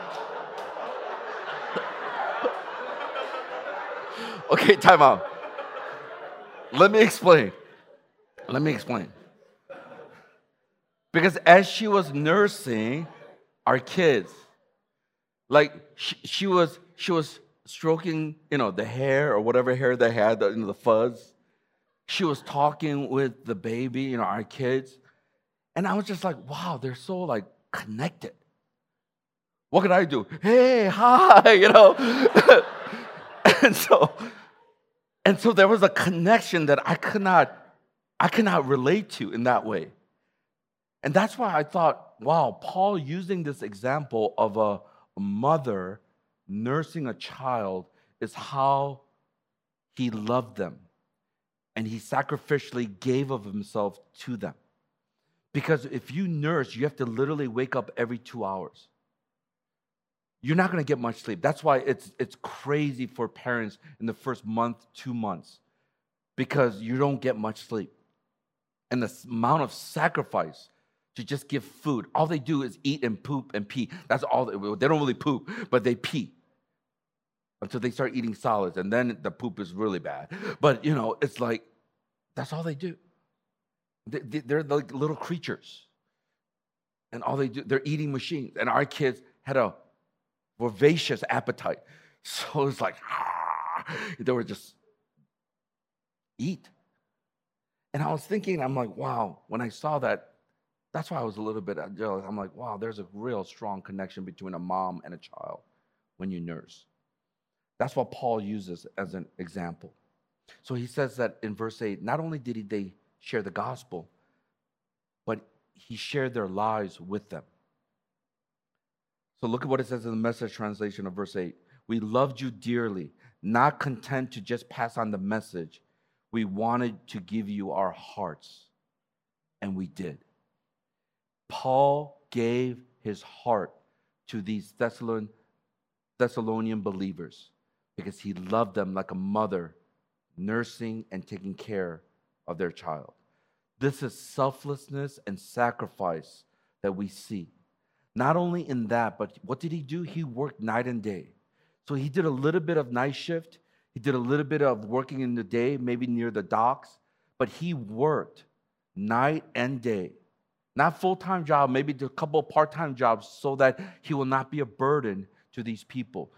Okay, time out. Let me explain. Let me explain. Because as she was nursing our kids, like she, she was she was stroking, you know, the hair or whatever hair they had, the, you know, the fuzz. She was talking with the baby, you know, our kids. And I was just like, wow, they're so like connected. What could I do? Hey, hi, you know. and so and so there was a connection that I could not I could not relate to in that way. And that's why I thought, wow, Paul using this example of a, a mother nursing a child is how he loved them. And he sacrificially gave of himself to them. Because if you nurse, you have to literally wake up every two hours. You're not going to get much sleep. That's why it's, it's crazy for parents in the first month, two months, because you don't get much sleep. And the amount of sacrifice to just give food. All they do is eat and poop and pee. That's all. They, they don't really poop, but they pee until they start eating solids. And then the poop is really bad. But, you know, it's like, that's all they do. They, they, they're like little creatures. And all they do, they're eating machines. And our kids had a voracious appetite. So it's like, ah, they were just eat. And I was thinking, I'm like, wow, when I saw that, that's why I was a little bit jealous. I'm like, wow, there's a real strong connection between a mom and a child when you nurse. That's what Paul uses as an example. So he says that in verse eight, not only did he, they share the gospel, but he shared their lives with them. So look at what it says in the Message translation of verse eight. We loved you dearly, not content to just pass on the message. We wanted to give you our hearts, and we did. Paul gave his heart to these Thessalonian believers because he loved them like a mother nursing and taking care of their child. This is selflessness and sacrifice that we see. Not only in that, but what did he do? He worked night and day. So he did a little bit of night shift. He did a little bit of working in the day, maybe near the docks, but he worked night and day. Not full-time job, maybe a couple of part-time jobs so that he will not be a burden to these people.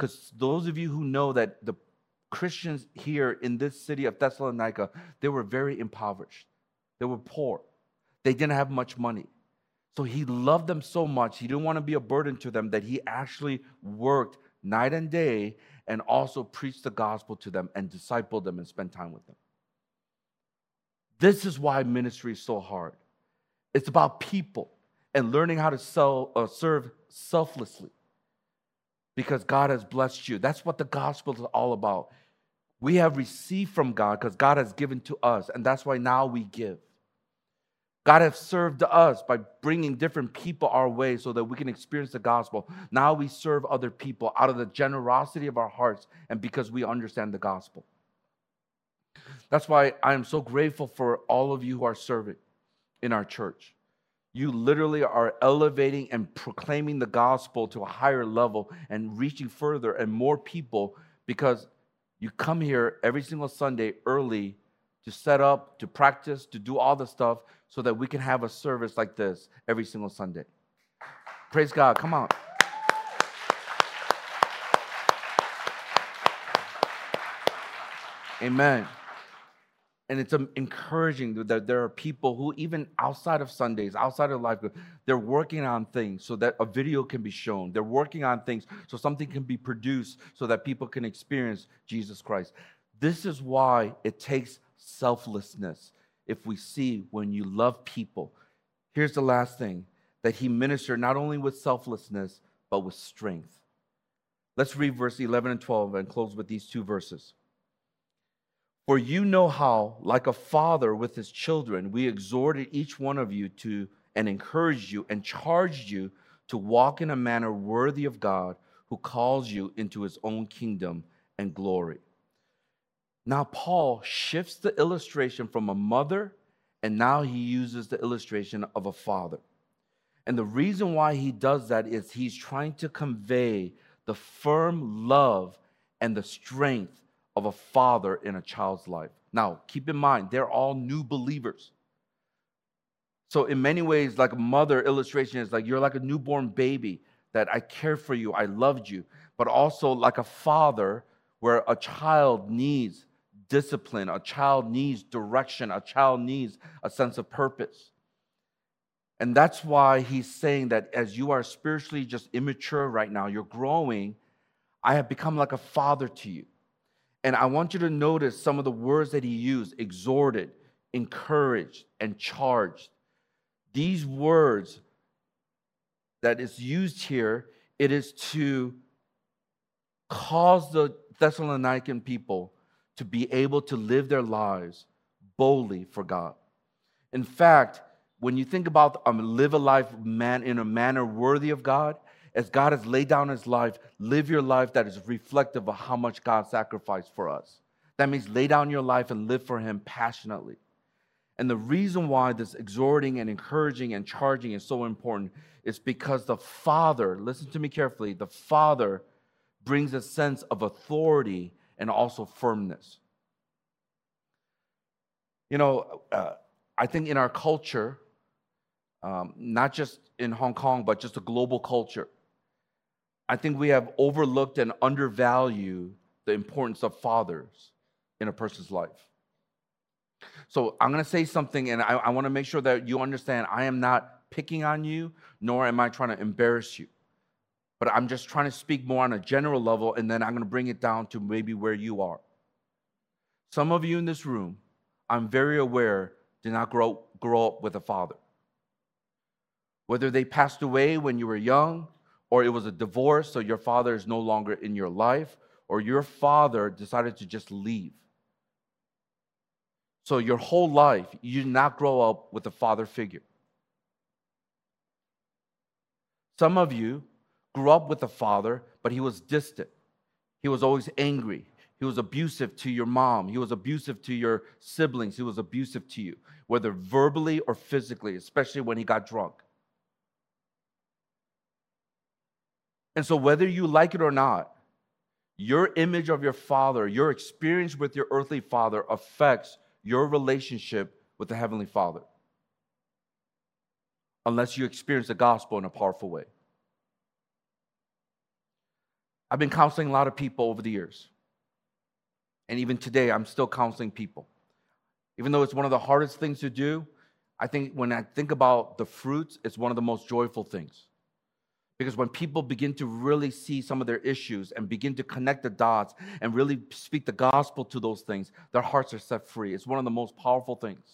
Because those of you who know that the Christians here in this city of Thessalonica, they were very impoverished. They were poor. They didn't have much money. So he loved them so much, he didn't want to be a burden to them, that he actually worked night and day and also preached the gospel to them and discipled them and spent time with them. This is why ministry is so hard. It's about people and learning how to sell, uh, serve selflessly, because God has blessed you. That's what the gospel is all about. We have received from God because God has given to us, and that's why now we give. God has served us by bringing different people our way so that we can experience the gospel. Now we serve other people out of the generosity of our hearts and because we understand the gospel. That's why I am so grateful for all of you who are serving in our church. You literally are elevating and proclaiming the gospel to a higher level and reaching further and more people, because you come here every single Sunday early to set up, to practice, to do all the stuff so that we can have a service like this every single Sunday. Praise God. Come on. Amen. And it's um, encouraging that there are people who, even outside of Sundays, outside of life group, they're working on things so that a video can be shown. They're working on things so something can be produced so that people can experience Jesus Christ. This is why it takes selflessness. If we see when you love people, here's the last thing, that he ministered not only with selflessness, but with strength. Let's read verse eleven and twelve and close with these two verses. For you know how, like a father with his children, we exhorted each one of you to and encouraged you and charged you to walk in a manner worthy of God, who calls you into his own kingdom and glory. Now Paul shifts the illustration from a mother, and now he uses the illustration of a father. And the reason why he does that is he's trying to convey the firm love and the strength of a father in a child's life. Now, keep in mind, they're all new believers. So in many ways, like a mother illustration is like you're like a newborn baby, that I care for you, I loved you. But also like a father, where a child needs discipline, a child needs direction, a child needs a sense of purpose. And that's why he's saying that as you are spiritually just immature right now, you're growing, I have become like a father to you. And I want you to notice some of the words that he used: exhorted, encouraged, and charged. These words that is used here, it is to cause the Thessalonican people to be able to live their lives boldly for God. In fact, when you think about um, live a life man in a manner worthy of God, as God has laid down his life, live your life that is reflective of how much God sacrificed for us. That means lay down your life and live for him passionately. And the reason why this exhorting and encouraging and charging is so important is because the Father, listen to me carefully, the Father brings a sense of authority and also firmness. You know, uh, I think in our culture, um, not just in Hong Kong, but just a global culture, I think we have overlooked and undervalued the importance of fathers in a person's life. So I'm going to say something, and I, I want to make sure that you understand I am not picking on you, nor am I trying to embarrass you. But I'm just trying to speak more on a general level, and then I'm going to bring it down to maybe where you are. Some of you in this room, I'm very aware, did not grow, grow up with a father. Whether they passed away when you were young, or it was a divorce, so your father is no longer in your life, or your father decided to just leave. So your whole life, you did not grow up with a father figure. Some of you grew up with a father, but he was distant. He was always angry. He was abusive to your mom. He was abusive to your siblings. He was abusive to you, whether verbally or physically, especially when he got drunk. And so whether you like it or not, your image of your father, your experience with your earthly father affects your relationship with the Heavenly Father, unless you experience the gospel in a powerful way. I've been counseling a lot of people over the years. And even today, I'm still counseling people. Even though it's one of the hardest things to do, I think when I think about the fruits, it's one of the most joyful things. Because when people begin to really see some of their issues and begin to connect the dots and really speak the gospel to those things, their hearts are set free. It's one of the most powerful things.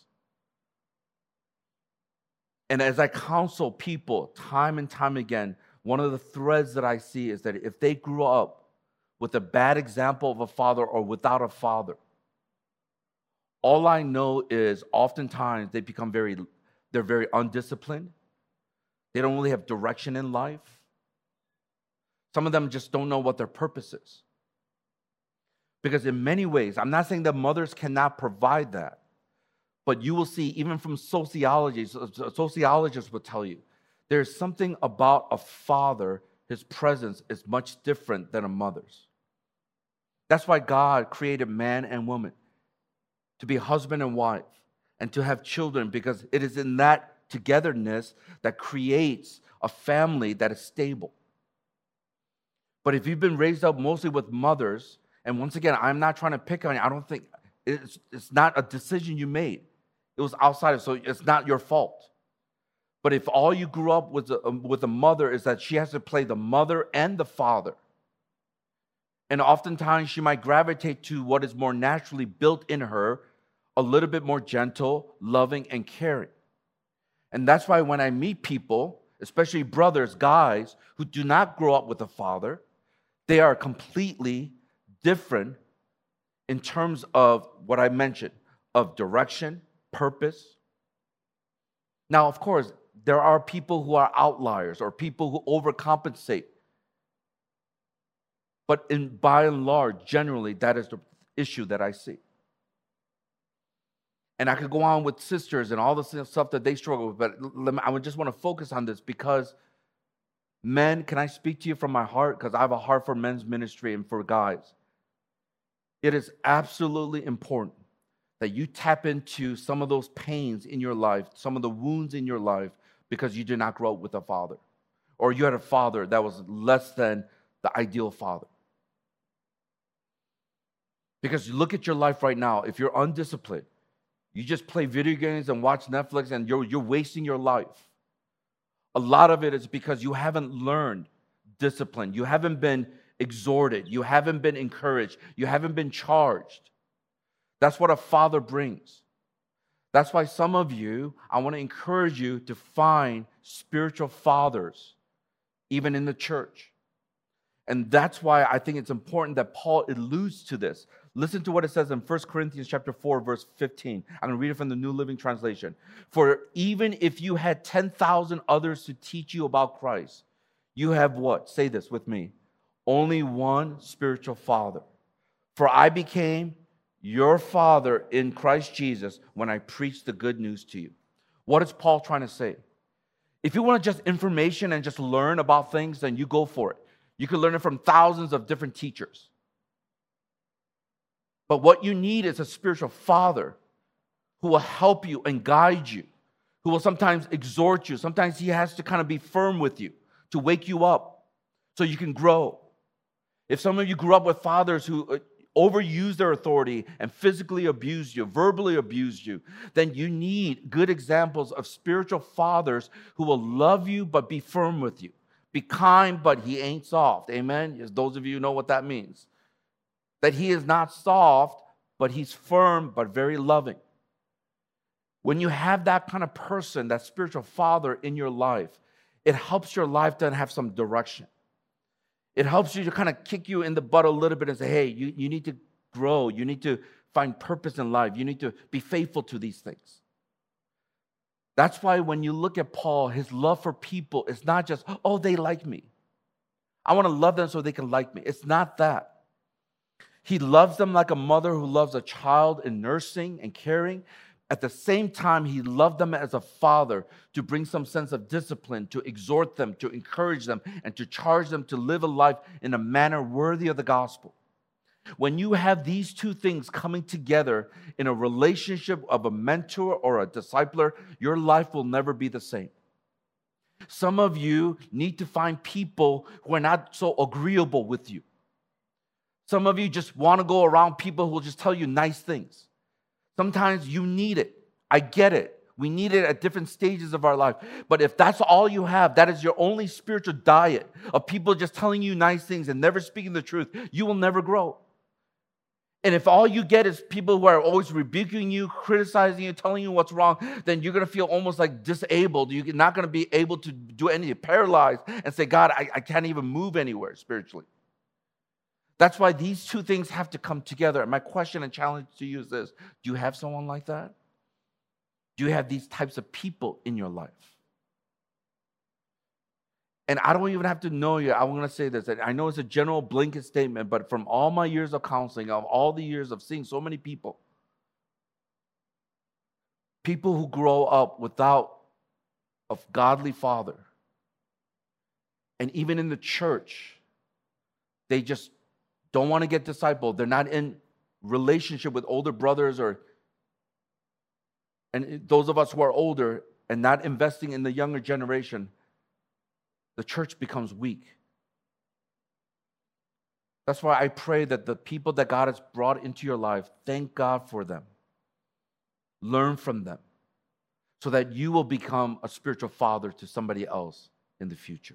And as I counsel people time and time again, one of the threads that I see is that if they grew up with a bad example of a father or without a father, all I know is oftentimes they become very, they're very undisciplined. They don't really have direction in life. Some of them just don't know what their purpose is. Because in many ways, I'm not saying that mothers cannot provide that, but you will see, even from sociology, sociologists will tell you, there's something about a father, his presence is much different than a mother's. That's why God created man and woman, to be husband and wife, and to have children, because it is in that togetherness that creates a family that is stable. But if you've been raised up mostly with mothers, and once again, I'm not trying to pick on you, I don't think, it's, it's not a decision you made. It was outside of, so it's not your fault. But if all you grew up with a, with a mother is that she has to play the mother and the father, and oftentimes she might gravitate to what is more naturally built in her, a little bit more gentle, loving, and caring. And that's why when I meet people, especially brothers, guys, who do not grow up with a father, they are completely different in terms of what I mentioned, of direction, purpose. Now, of course, there are people who are outliers or people who overcompensate. But in, by and large, generally, that is the issue that I see. And I could go on with sisters and all the stuff that they struggle with, but I would just want to focus on this because men, can I speak to you from my heart? Because I have a heart for men's ministry and for guys. It is absolutely important that you tap into some of those pains in your life, some of the wounds in your life, because you did not grow up with a father, or you had a father that was less than the ideal father. Because you look at your life right now, if you're undisciplined, you just play video games and watch Netflix and you're, you're wasting your life. A lot of it is because you haven't learned discipline. You haven't been exhorted. You haven't been encouraged. You haven't been charged. That's what a father brings. That's why some of you, I want to encourage you to find spiritual fathers, even in the church. And that's why I think it's important that Paul alludes to this. Listen to what it says in First Corinthians chapter four, verse fifteen. I'm going to read it from the New Living Translation. For even if you had ten thousand others to teach you about Christ, you have what? Say this with me. Only one spiritual father. For I became your father in Christ Jesus when I preached the good news to you. What is Paul trying to say? If you want just information and just learn about things, then you go for it. You can learn it from thousands of different teachers. But what you need is a spiritual father who will help you and guide you, who will sometimes exhort you. Sometimes he has to kind of be firm with you to wake you up so you can grow. If some of you grew up with fathers who overused their authority and physically abused you, verbally abused you, then you need good examples of spiritual fathers who will love you but be firm with you. Be kind, but he ain't soft. Amen? As those of you who know what that means. That he is not soft, but he's firm, but very loving. When you have that kind of person, that spiritual father in your life, it helps your life to have some direction. It helps you to kind of kick you in the butt a little bit and say, hey, you, you need to grow. You need to find purpose in life. You need to be faithful to these things. That's why when you look at Paul, his love for people is not just, oh, they like me. I want to love them so they can like me. It's not that. He loves them like a mother who loves a child in nursing and caring. At the same time, he loved them as a father to bring some sense of discipline, to exhort them, to encourage them, and to charge them to live a life in a manner worthy of the gospel. When you have these two things coming together in a relationship of a mentor or a discipler, your life will never be the same. Some of you need to find people who are not so agreeable with you. Some of you just want to go around people who will just tell you nice things. Sometimes you need it. I get it. We need it at different stages of our life. But if that's all you have, that is your only spiritual diet of people just telling you nice things and never speaking the truth, you will never grow. And if all you get is people who are always rebuking you, criticizing you, telling you what's wrong, then you're going to feel almost like disabled. You're not going to be able to do anything, paralyzed, and say, God, I, I can't even move anywhere spiritually. That's why these two things have to come together. And my question and challenge to you is this: do you have someone like that? Do you have these types of people in your life? And I don't even have to know you. I'm going to say this. I know it's a general blanket statement, but from all my years of counseling, of all the years of seeing so many people, people who grow up without a godly father, and even in the church, they just don't want to get discipled. They're not in relationship with older brothers, or and those of us who are older and not investing in the younger generation. The church becomes weak. That's why I pray that the people that God has brought into your life, thank God for them. Learn from them so that you will become a spiritual father to somebody else in the future.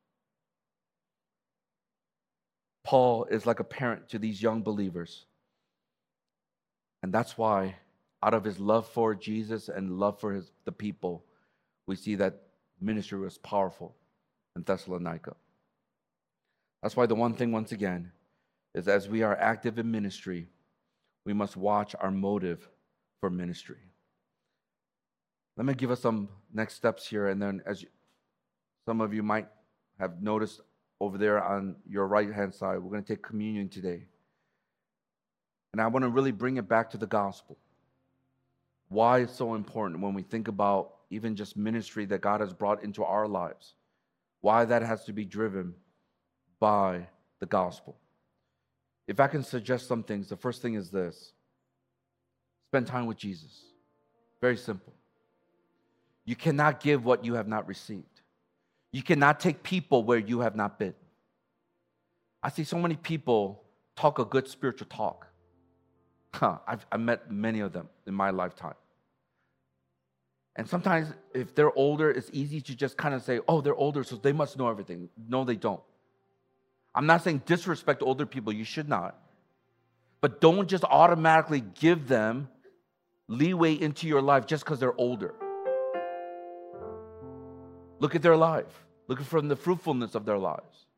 Paul is like a parent to these young believers. And that's why, out of his love for Jesus and love for his, the people, we see that ministry was powerful in Thessalonica. That's why the one thing, once again, is as we are active in ministry, we must watch our motive for ministry. Let me give us some next steps here, and then as you, some of you might have noticed over there on your right-hand side, we're going to take communion today. And I want to really bring it back to the gospel. Why it's so important when we think about even just ministry that God has brought into our lives. Why that has to be driven by the gospel. If I can suggest some things, the first thing is this: spend time with Jesus. Very simple. You cannot give what you have not received. You cannot take people where you have not been. I see so many people talk a good spiritual talk. Huh, I've, I've met many of them in my lifetime. And sometimes if they're older, it's easy to just kind of say, oh, they're older, so they must know everything. No, they don't. I'm not saying disrespect older people. You should not. But don't just automatically give them leeway into your life just because they're older. Look at their life. Look from the fruitfulness of their lives.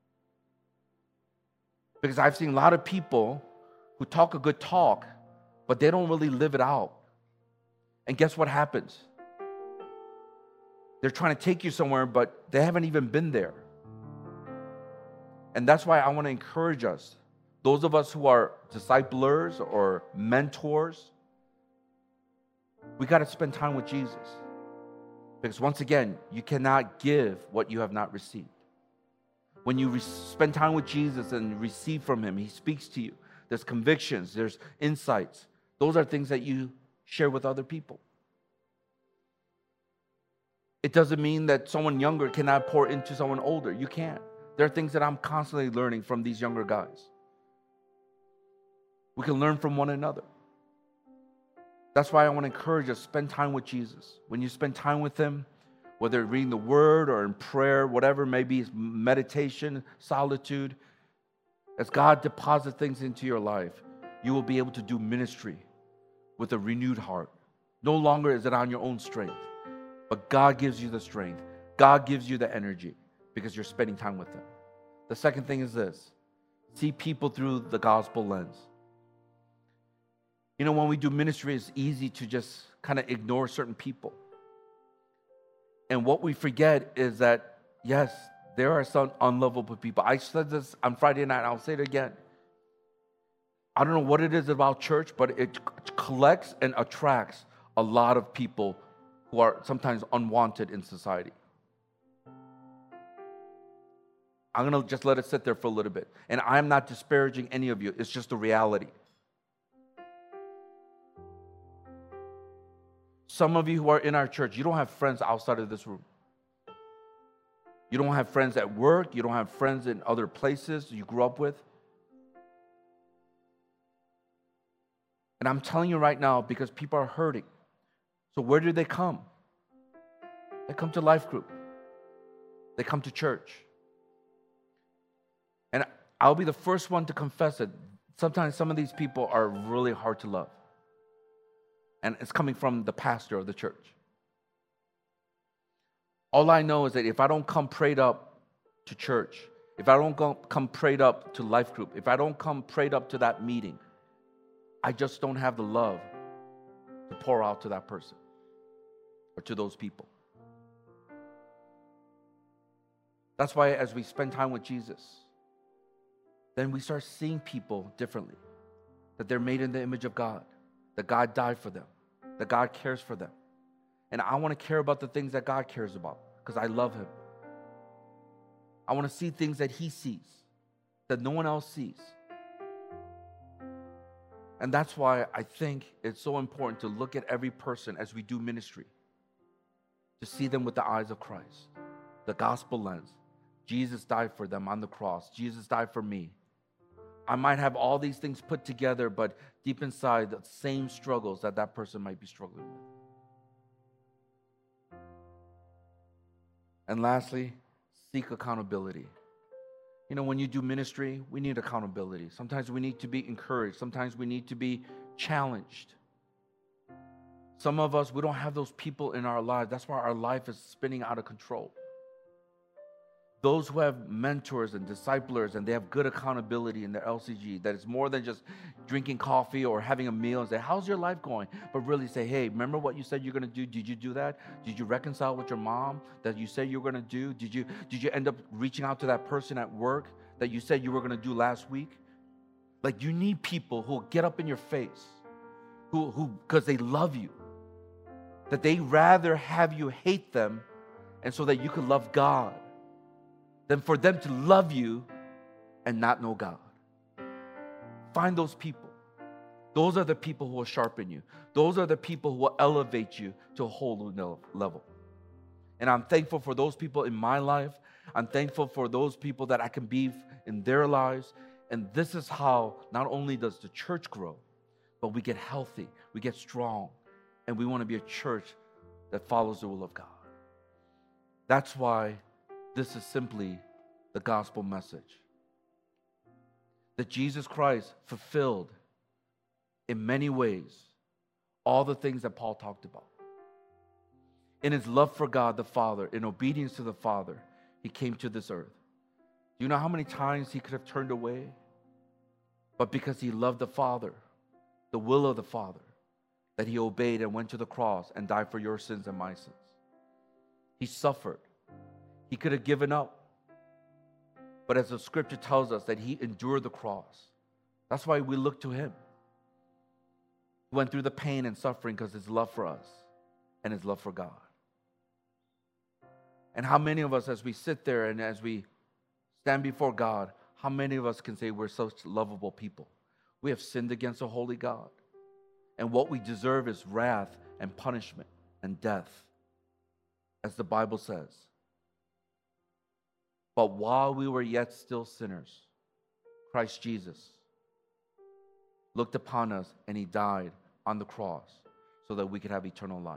Because I've seen a lot of people who talk a good talk, but they don't really live it out. And guess what happens? They're trying to take you somewhere, but they haven't even been there. And that's why I want to encourage us, those of us who are disciplers or mentors, we got to spend time with Jesus. Because once again, you cannot give what you have not received. When you re- spend time with Jesus and receive from him, he speaks to you. There's convictions, there's insights. Those are things that you share with other people. It doesn't mean that someone younger cannot pour into someone older. You can't. There are things that I'm constantly learning from these younger guys. We can learn from one another. That's why I want to encourage us, spend time with Jesus. When you spend time with him, whether reading the word or in prayer, whatever, maybe meditation, solitude, as God deposits things into your life, you will be able to do ministry with a renewed heart. No longer is it on your own strength, but God gives you the strength. God gives you the energy because you're spending time with him. The second thing is this: see people through the gospel lens. You know, when we do ministry, it's easy to just kind of ignore certain people. And what we forget is that, yes, there are some unlovable people. I said this on Friday night, I'll say it again. I don't know what it is about church, but it collects and attracts a lot of people who are sometimes unwanted in society. I'm going to just let it sit there for a little bit. And I'm not disparaging any of you. It's just a reality. Some of you who are in our church, you don't have friends outside of this room. You don't have friends at work. You don't have friends in other places you grew up with. And I'm telling you right now, because people are hurting. So where do they come? They come to Life Group. They come to church. And I'll be the first one to confess it. Sometimes some of these people are really hard to love. And it's coming from the pastor of the church. All I know is that if I don't come prayed up to church, if I don't go, come prayed up to Life Group, if I don't come prayed up to that meeting, I just don't have the love to pour out to that person or to those people. That's why as we spend time with Jesus, then we start seeing people differently. That they're made in the image of God. That God died for them. That God cares for them. And I want to care about the things that God cares about because I love Him. I want to see things that He sees, that no one else sees. And that's why I think it's so important to look at every person as we do ministry, to see them with the eyes of Christ, the gospel lens. Jesus died for them on the cross. Jesus died for me. I might have all these things put together, but deep inside, the same struggles that that person might be struggling with. And lastly, seek accountability. You know, when you do ministry, we need accountability. Sometimes we need to be encouraged. Sometimes we need to be challenged. Some of us, we don't have those people in our lives. That's why our life is spinning out of control. Those who have mentors and disciplers and they have good accountability in their L C G, that it's more than just drinking coffee or having a meal and say, how's your life going? But really say, hey, remember what you said you're going to do? Did you do that? Did you reconcile with your mom that you said you were going to do? Did you, did you end up reaching out to that person at work that you said you were going to do last week? Like, you need people who will get up in your face, who, who, because they love you, that they rather have you hate them and so that you can love God, than for them to love you and not know God. Find those people. Those are the people who will sharpen you. Those are the people who will elevate you to a whole new level. And I'm thankful for those people in my life. I'm thankful for those people that I can be in their lives. And this is how not only does the church grow, but we get healthy, we get strong, and we want to be a church that follows the will of God. That's why this is simply the gospel message. That Jesus Christ fulfilled in many ways all the things that Paul talked about. In his love for God the Father, in obedience to the Father, he came to this earth. Do you know how many times he could have turned away? But because he loved the Father, the will of the Father, that he obeyed and went to the cross and died for your sins and my sins. He suffered. He could have given up. But as the scripture tells us that he endured the cross. That's why we look to him. He went through the pain and suffering because his love for us and his love for God. And how many of us, as we sit there and as we stand before God, how many of us can say we're such lovable people? We have sinned against a holy God. And what we deserve is wrath and punishment and death, as the Bible says. But while we were yet still sinners, Christ Jesus looked upon us and he died on the cross so that we could have eternal life.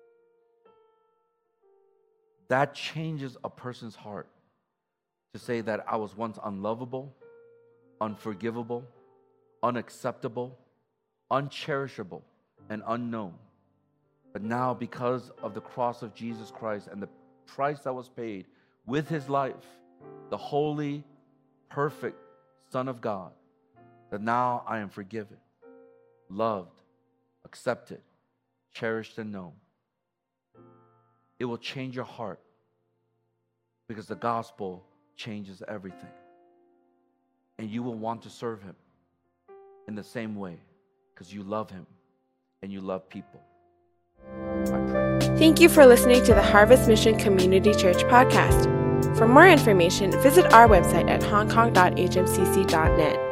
That changes a person's heart to say that I was once unlovable, unforgivable, unacceptable, uncherishable, and unknown. But now, because of the cross of Jesus Christ and the price that was paid with his life, the holy, perfect Son of God, that now I am forgiven, loved, accepted, cherished, and known. It will change your heart because the gospel changes everything. And you will want to serve him in the same way because you love him and you love people. I pray. Thank you for listening to the Harvest Mission Community Church podcast. For more information, visit our website at hong kong dot h m c c dot net.